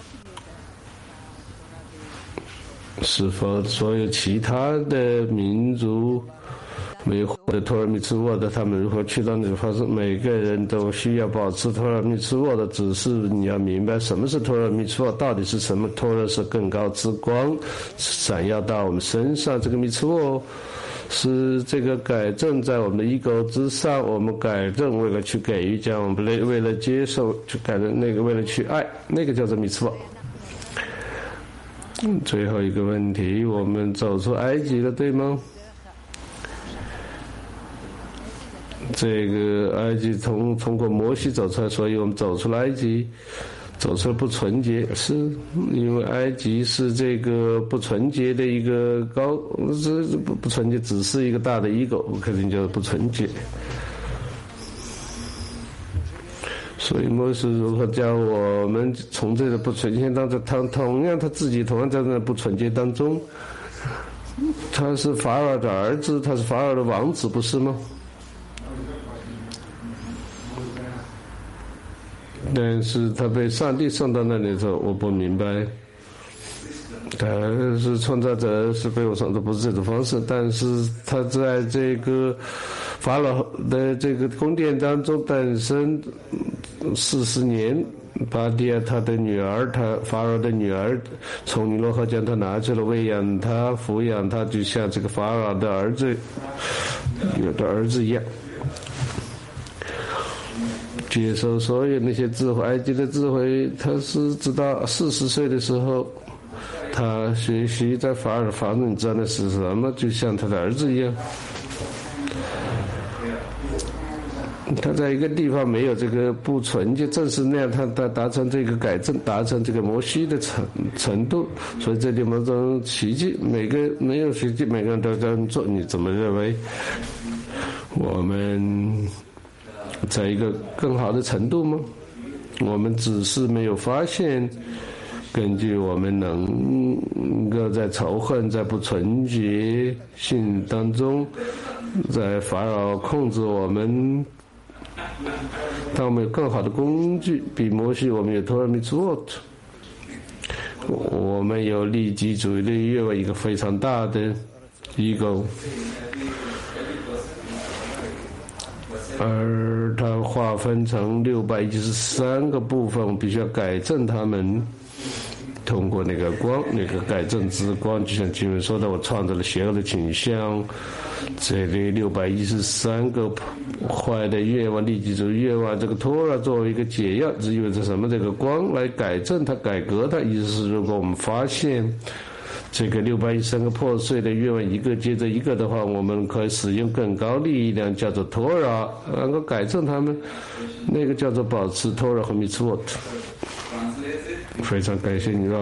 是否所有其他的民族没有获得托尔密茨沃的，他们如何去到那个方式？每个人都需要保持托尔密茨沃的，只是你要明白什么是托尔密茨沃，到底是什么？托尔是更高之光，闪耀到我们身上，这个密茨沃是这个改正在我们的ego之上，我们改正为了去给予，这样我们为了接受去改正那个，为了去爱，那个叫做密茨沃。最后一个问题，我们走出埃及了，对吗？这个埃及通过摩西走出来，所以我们走出了埃及，走出了不纯洁，是因为埃及是这个不纯洁的一个不纯洁，只是一个大的ego，肯定就是不纯洁。所以摩西如何教我们从这个不纯洁当中，他自己同样在那不纯洁当中，他是法老的儿子，他是法老的王子，不是吗？但是他被上帝送到那里的时候，我不明白，他是创造者，是被我创造，不是这种方式。但是他在这个法老的这个宫殿当中诞生40年，巴蒂亚他的女儿，法老的女儿从尼罗河将他拿去了，喂养他，抚养他，就像这个法老的儿子，有的儿子一样。 接受所有那些智慧，埃及的智慧，他是直到40岁的时候，他学习在法尔法你知道那是什么，就像他的儿子一样。他在一个地方没有这个不纯洁，正是那样，他达成这个改正，达成这个摩西的程度。所以这里某种奇迹，没有奇迹，每个人都这样做。你怎么认为？我们在一个更好的程度吗？我们只是没有发现。根据我们能够在仇恨、在不纯洁性当中，在法扰控制我们。当我们有更好的工具，比摩西我们有托尔米兹沃特，我们有利己主义的愿望，一个非常大的 ego， 而它划分成613个部分，我们必须要改正它们。通过那个光，那个改正之光，就像经文说的，我创造了邪恶的倾向。这里613个坏的愿望、利己主义愿望，这个托拉作为一个解药，是意味着什么？这个光来改正它、改革它。意思是，如果我们发现这个613个破碎的愿望一个接着一个的话，我们可以使用更高力量，叫做托拉，能够改正它们。那个叫做保持托拉和米茨沃特。非常感谢你了。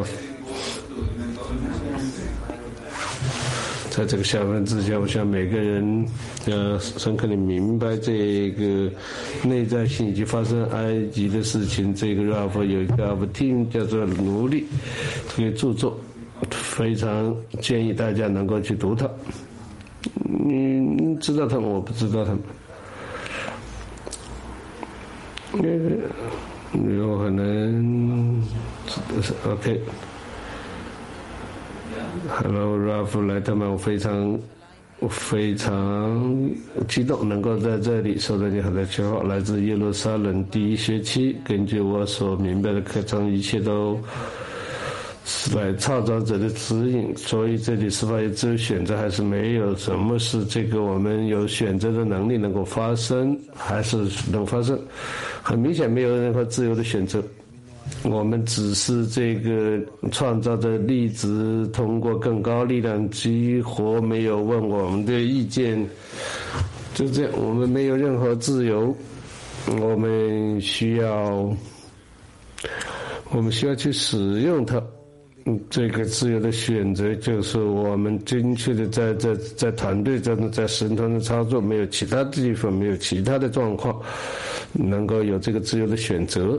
在这个下文之下，我想每个人深刻的明白这个内在性以及发生埃及的事情。这个 Ralph 有一个 Ralph Team 叫做奴隶这个著作，非常建议大家能够去读它。你知道他们，我不知道他们。有可能 OK。Hello Ralph 来他们，我非常激动能够在这里受到你好的介绍。来自耶路撒冷第一学期，根据我所明白的课程，一切都是来创造者的指引，所以这里是否有自由选择还是没有？什么是这个我们有选择的能力能够发生，还是能发生？很明显没有任何自由的选择，我们只是这个创造的粒子通过更高力量激活，没有问我们的意见，就这样，我们没有任何自由。我们需要去使用它。这个自由的选择就是我们精确的在团队中，在神团的操作，没有其他地方，没有其他的状况能够有这个自由的选择。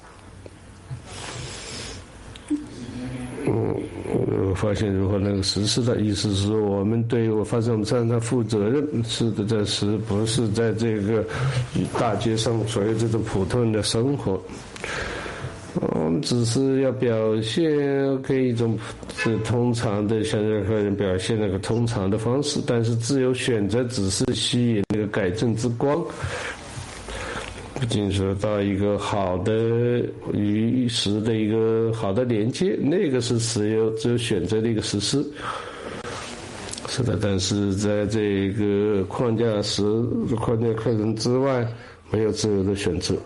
我发现如何能够实施的意思是我们对我发现我们身上负责任，是的，这是不是在这个大街上所有这种普通人的生活。我们只是要表现一种是通常的，向任何人表现那个通常的方式，但是自由选择只是吸引那个改正之光，进入到一个好的与时的一个好的连接，那个是自由选择的一个实施。是的，但是在这个框架课程之外，没有自由的选择。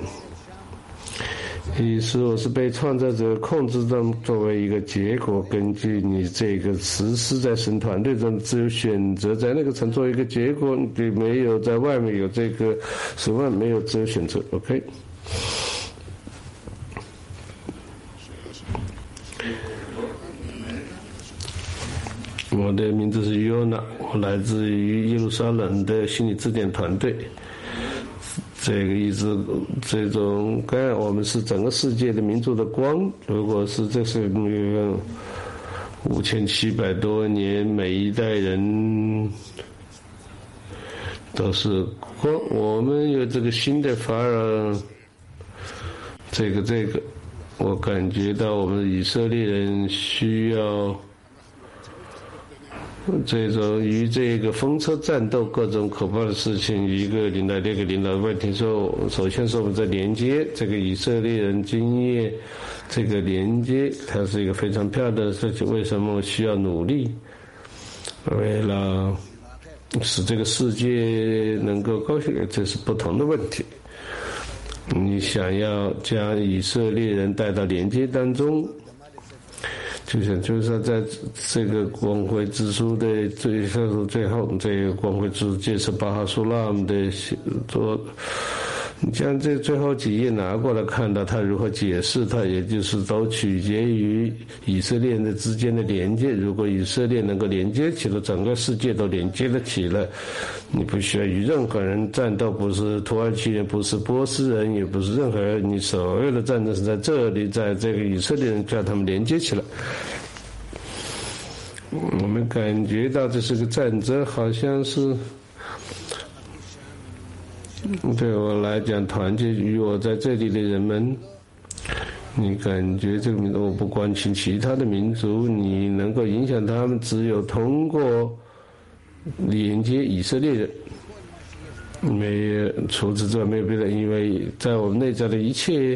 意思我是被创造者控制中作为一个结果，根据你这个实施在神团队中自由选择，在那个层作为一个结果，你没有在外面有这个手腕，没有自由选择。 OK， 我的名字是约纳，我来自于耶路撒冷的心理字典团队。这个意思，这种我们是整个世界的民族的光。如果是这是5700多年，每一代人都是光。我们有这个新的法尔，这个，我感觉到我们以色列人需要。这种与这个风车战斗各种可怕的事情，一个领导另一个领导的问题说，首先是我们在连接这个以色列人经验，这个连接它是一个非常漂亮的事情。为什么需要努力？为了使这个世界能够高兴，这是不同的问题。 你想要将以色列人带到连接当中，就是说在这个光辉之书的最后这个光辉之书介绍巴哈苏拉姆的写作，你将这最后几页拿过来，看到他如何解释它，也就是都取决于以色列人之间的连接。如果以色列能够连接起来，整个世界都连接了起来，你不需要与任何人战斗，不是土耳其人，不是波斯人，也不是任何人，你所有的战争是在这里，在这个以色列人叫他们连接起来。我们感觉到这是个战争，好像是对我来讲，团结于我在这里的人们，你感觉这个民族，我不关心其他的民族，你能够影响他们，只有通过连接以色列人，没有除此之外没有别的，因为在我们内在的一切，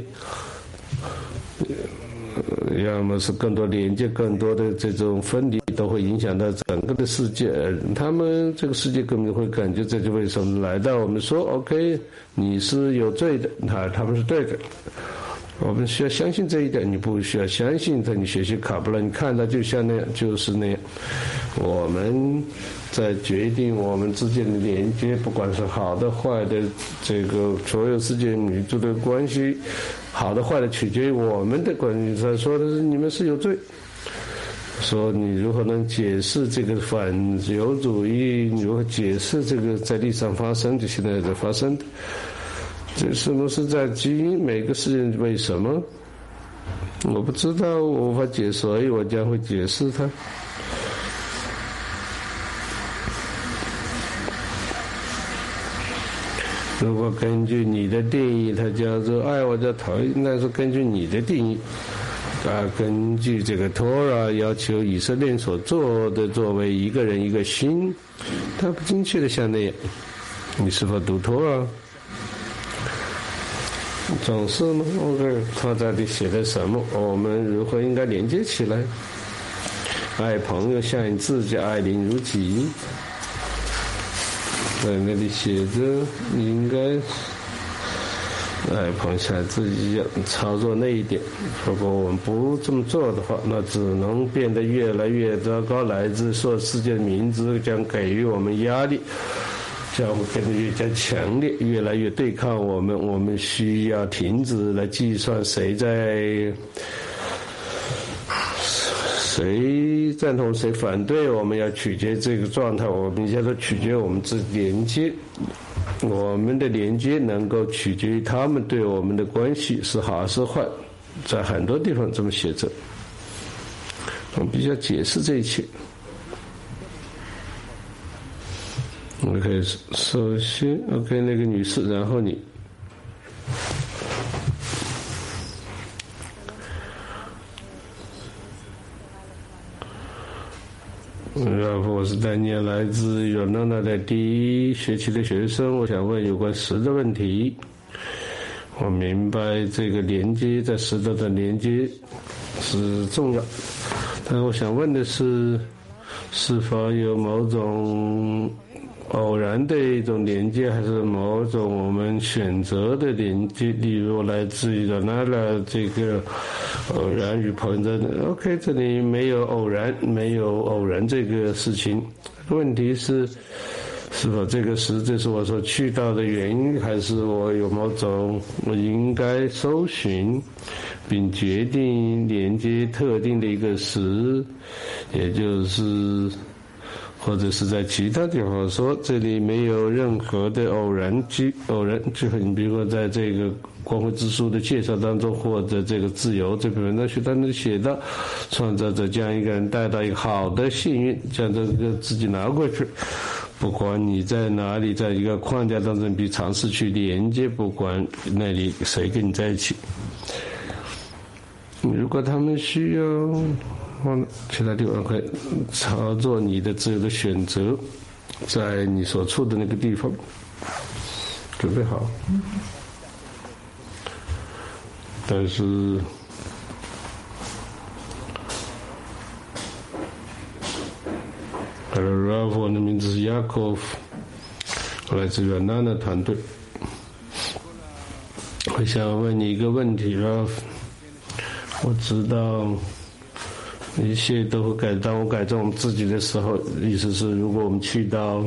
要么是更多连接，更多的这种分离，都会影响到整个的世界。他们这个世界根本会感觉，这就为什么来到我们说 OK 你是有罪的，他们是对的。我们需要相信这一点，你不需要相信他。你学习卡布拉，你看到就像那样，就是那样。我们在决定我们之间的连接，不管是好的坏的，这个所有世界民族的关系，好的坏的取决于我们的关系。他说的是你们是有罪，说你如何能解释这个反犹主义，你如何解释这个在地上发生的，现在在发生的。这是不是在基于每个事件？为什么？我不知道，我无法解释，所以我将会解释它。如果根据你的定义，它叫做爱我的头，那是根据你的定义。根据这个托拉要求以色列所做的，作为一个人一个心，它不精确的像那样。你是否读托拉？总是吗 ？OK， 他在这里写的什么？我们如何应该连接起来？爱朋友像你自己，爱邻如己。在那里写着，你应该爱朋友像自己一样操作那一点。如果我们不这么做的话，那只能变得越来越糟糕。来自说世界的名字将给予我们压力。将会变得越加强烈，越来越对抗我们。我们需要停止来计算谁赞同谁反对。我们要取决这个状态，我们现在取决我们自己连接。我们的连接能够取决于他们对我们的关系是好还是坏，在很多地方这么写着。我们必须要解释这一切。OK， 首先 OK 那个女士，然后你。然后我是丹尼尔，来自约纳纳的第一学期的学生，我想问有关10的问题。我明白这个连接在10的连接是重要，但我想问的是，是否有某种偶然的一种连接，还是某种我们选择的连接？例如来自于哪了这个偶然与朋友的 OK， 这里没有偶然这个事情。问题是否这个这是我所去到的原因，还是我有某种我应该搜寻并决定连接特定的一个时，也就是或者是在其他地方说，这里没有任何的偶然，就很比如说在这个光辉之书的介绍当中，或者这个自由这篇文章当中写到，创造者将一个人带到一个好的幸运，将这个自己拿过去。不管你在哪里，在一个框架当中，比尝试去连接，不管那里谁跟你在一起。如果他们需要其他地方可以操作你的自由的选择，在你所处的那个地方准备好。但是我的名字是雅科夫，来自约纳的团队。 我想问你一个问题啊，我知道一切都会改，当我改正我们自己的时候，意思是如果我们去到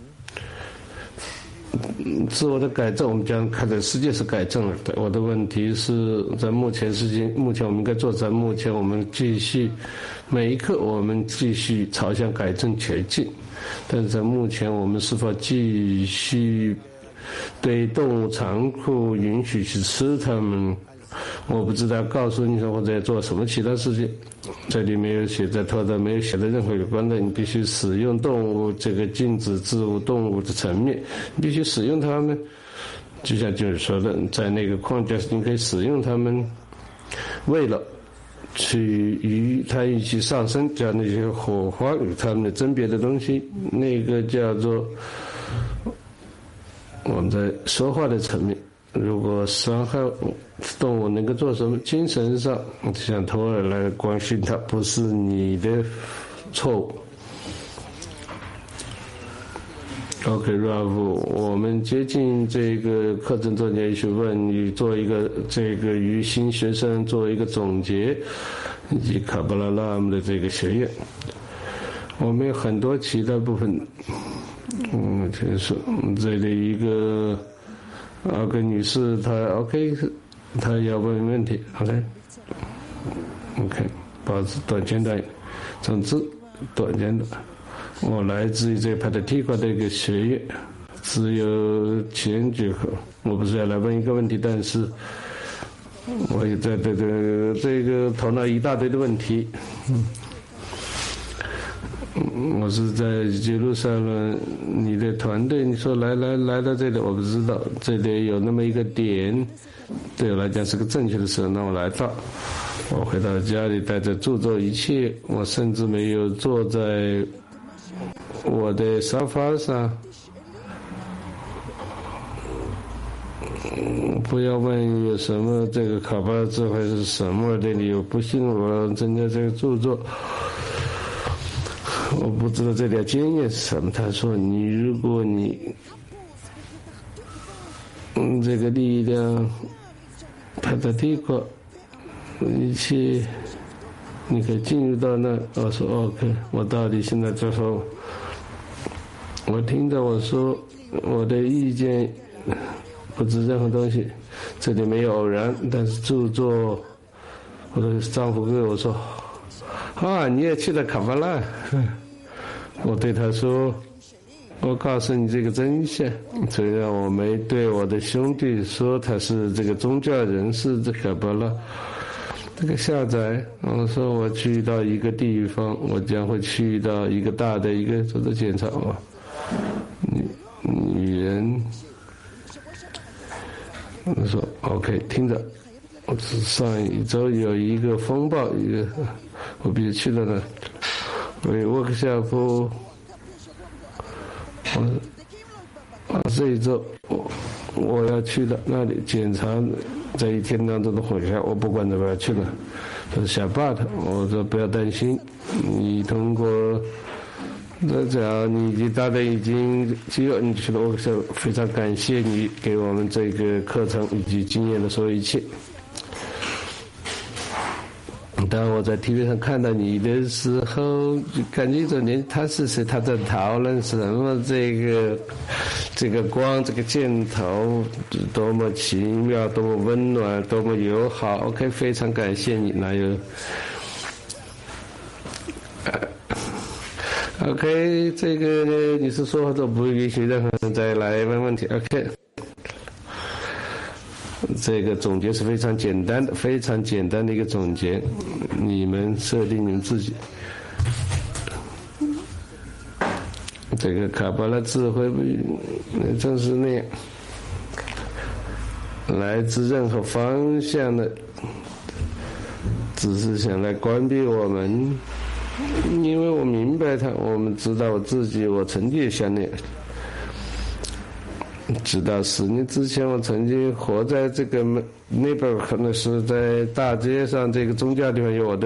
自我的改正，我们将看的世界是改正了的。我的问题是在目前我们应该做，在目前我们继续每一刻我们继续朝向改正前进，但是在目前我们是否继续对动物残酷，允许去吃它们？我不知道告诉你说或者做什么其他事情，这里没有写，在托的没有写的任何有关的，你必须使用动物这个禁止自物动物的层面，你必须使用它们，就像就是说的，在那个框架你可以使用它们，为了去与它一起上升，将那些火花与它们的甄别的东西，那个叫做我们在说话的层面。如果伤害动物能够做什么？精神上，像托尔来关心它，不是你的错误。OK， Rav， 我们接近这个课程中间去问你做一个这个与新学生做一个总结，以及卡巴拉拉姆的这个学院。我们有很多其他部分，就是这里一个。跟女士她 OK， 她要问问题 OK， 保持短简短，总之短简短。我来自于这派的提高的一个学院，只有前几课。我不是要来问一个问题，但是我也在这个头脑一大堆的问题。我是在耶路撒冷，你的团队你说来到这里，我不知道这里有那么一个点，对我来讲是个正确的事。那我来到，我回到家里带着诅咒一切，我甚至没有坐在我的沙发上。不要问有什么这个卡巴智慧是什么的理由，不信我增加这个著作。我不知道这条经验是什么。他说如果你这个力量派的提高一切，你可以进入到那。我说 OK， 我到底现在就说，我听着我说我的意见不知任何东西，这里没有偶然，但是著作我的丈夫跟我说你也去了卡巴拉。我对他说，我告诉你这个真相，虽然我没对我的兄弟说他是这个宗教人士，这卡巴拉这个下载，我说我去到一个地方，我将会去到一个大的一个做的检查女人。我说 OK， 听着，我上一周有一个风暴，我必须去了那。为沃克夏夫，这一周我要去的那里检查这一天当中的混淆，我不管怎么样去了。他说小巴特，我说不要担心，你通过只要你大概已经只有你去了沃克夏夫，非常感谢你给我们这个课程以及经验的所有一切。当我在 TV 上看到你的时候，就感觉一种他是谁？他在讨论什么？这个光，这个箭头，多么奇妙，多么温暖，多么友好。OK， 非常感谢你。哪有？OK， 这个你是说都不允许任何人再来问问题。OK。这个总结是非常简单的，非常简单的一个总结。你们设定你们自己，这个卡巴拉智慧正是那样，来自任何方向的，只是想来关闭我们。因为我明白他，我们知道我自己，我曾经也想那样。直到10年之前，我曾经活在这个那边，可能是在大街上，这个宗教地方有我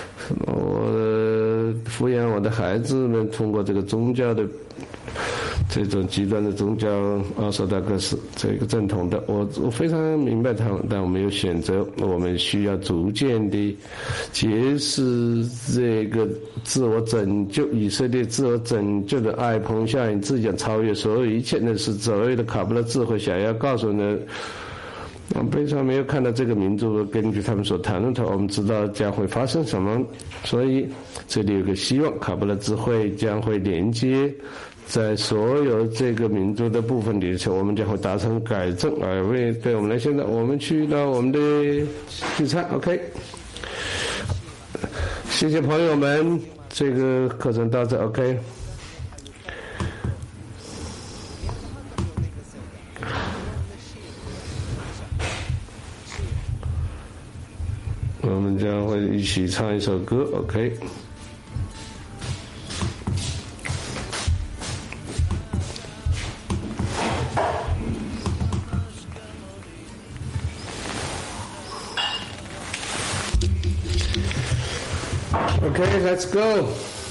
抚养我的孩子们，通过这个宗教的这种极端的宗教奥索达克斯这个正统的，我非常明白他们，但我们有选择，我们需要逐渐的揭示这个自我拯救以色列自我拯救的爱棚效应，自讲超越所有一切，那是所谓的卡布拉智慧想要告诉呢。我们非常没有看到这个民族，根据他们所谈论的，我们知道将会发生什么，所以这里有个希望，卡布拉智慧将会连接在所有这个民族的部分里头，我们将会达成改正。对我们来，现在我们去到我们的聚餐 ，OK。谢谢朋友们，这个课程到这 ，OK。我们将会一起唱一首歌 ，OK。Okay, let's go.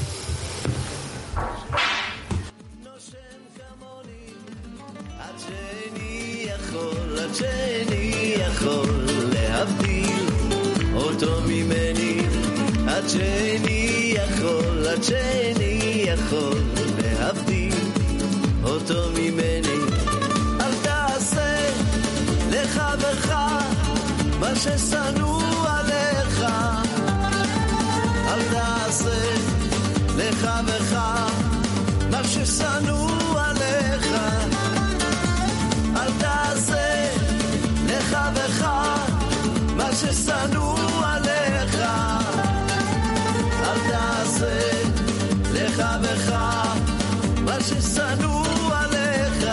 אותו ממני עד שאני יכול, עד שאני יכול להבדיל אותו ממני. אל תעשה לחברך מה ששנוא עליך, אל תעשה לחברך מה ששנוא עליך, אל תעשה לחברך מה ששנוא עליך, אל תעשה לחברך מה ששנוא עליך.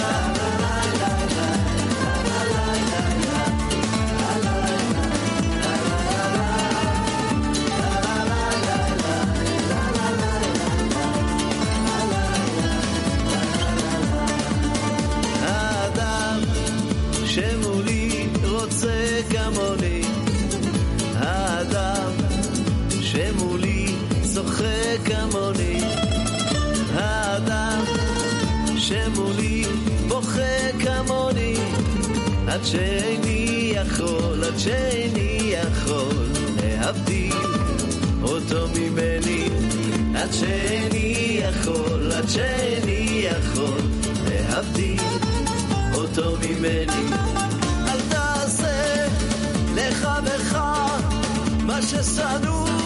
האדם שמולי רוצה כמוני, האדם שמולי צוחק כמוני, האדם שמולי בוכה כמוני, עד שאני יכול, עד שאני יכול להבדיל אותו ממני, עד שאני יכול, עד שאני יכול להבדיל אותו ממני. אל תעשה לחברך מה ששנוא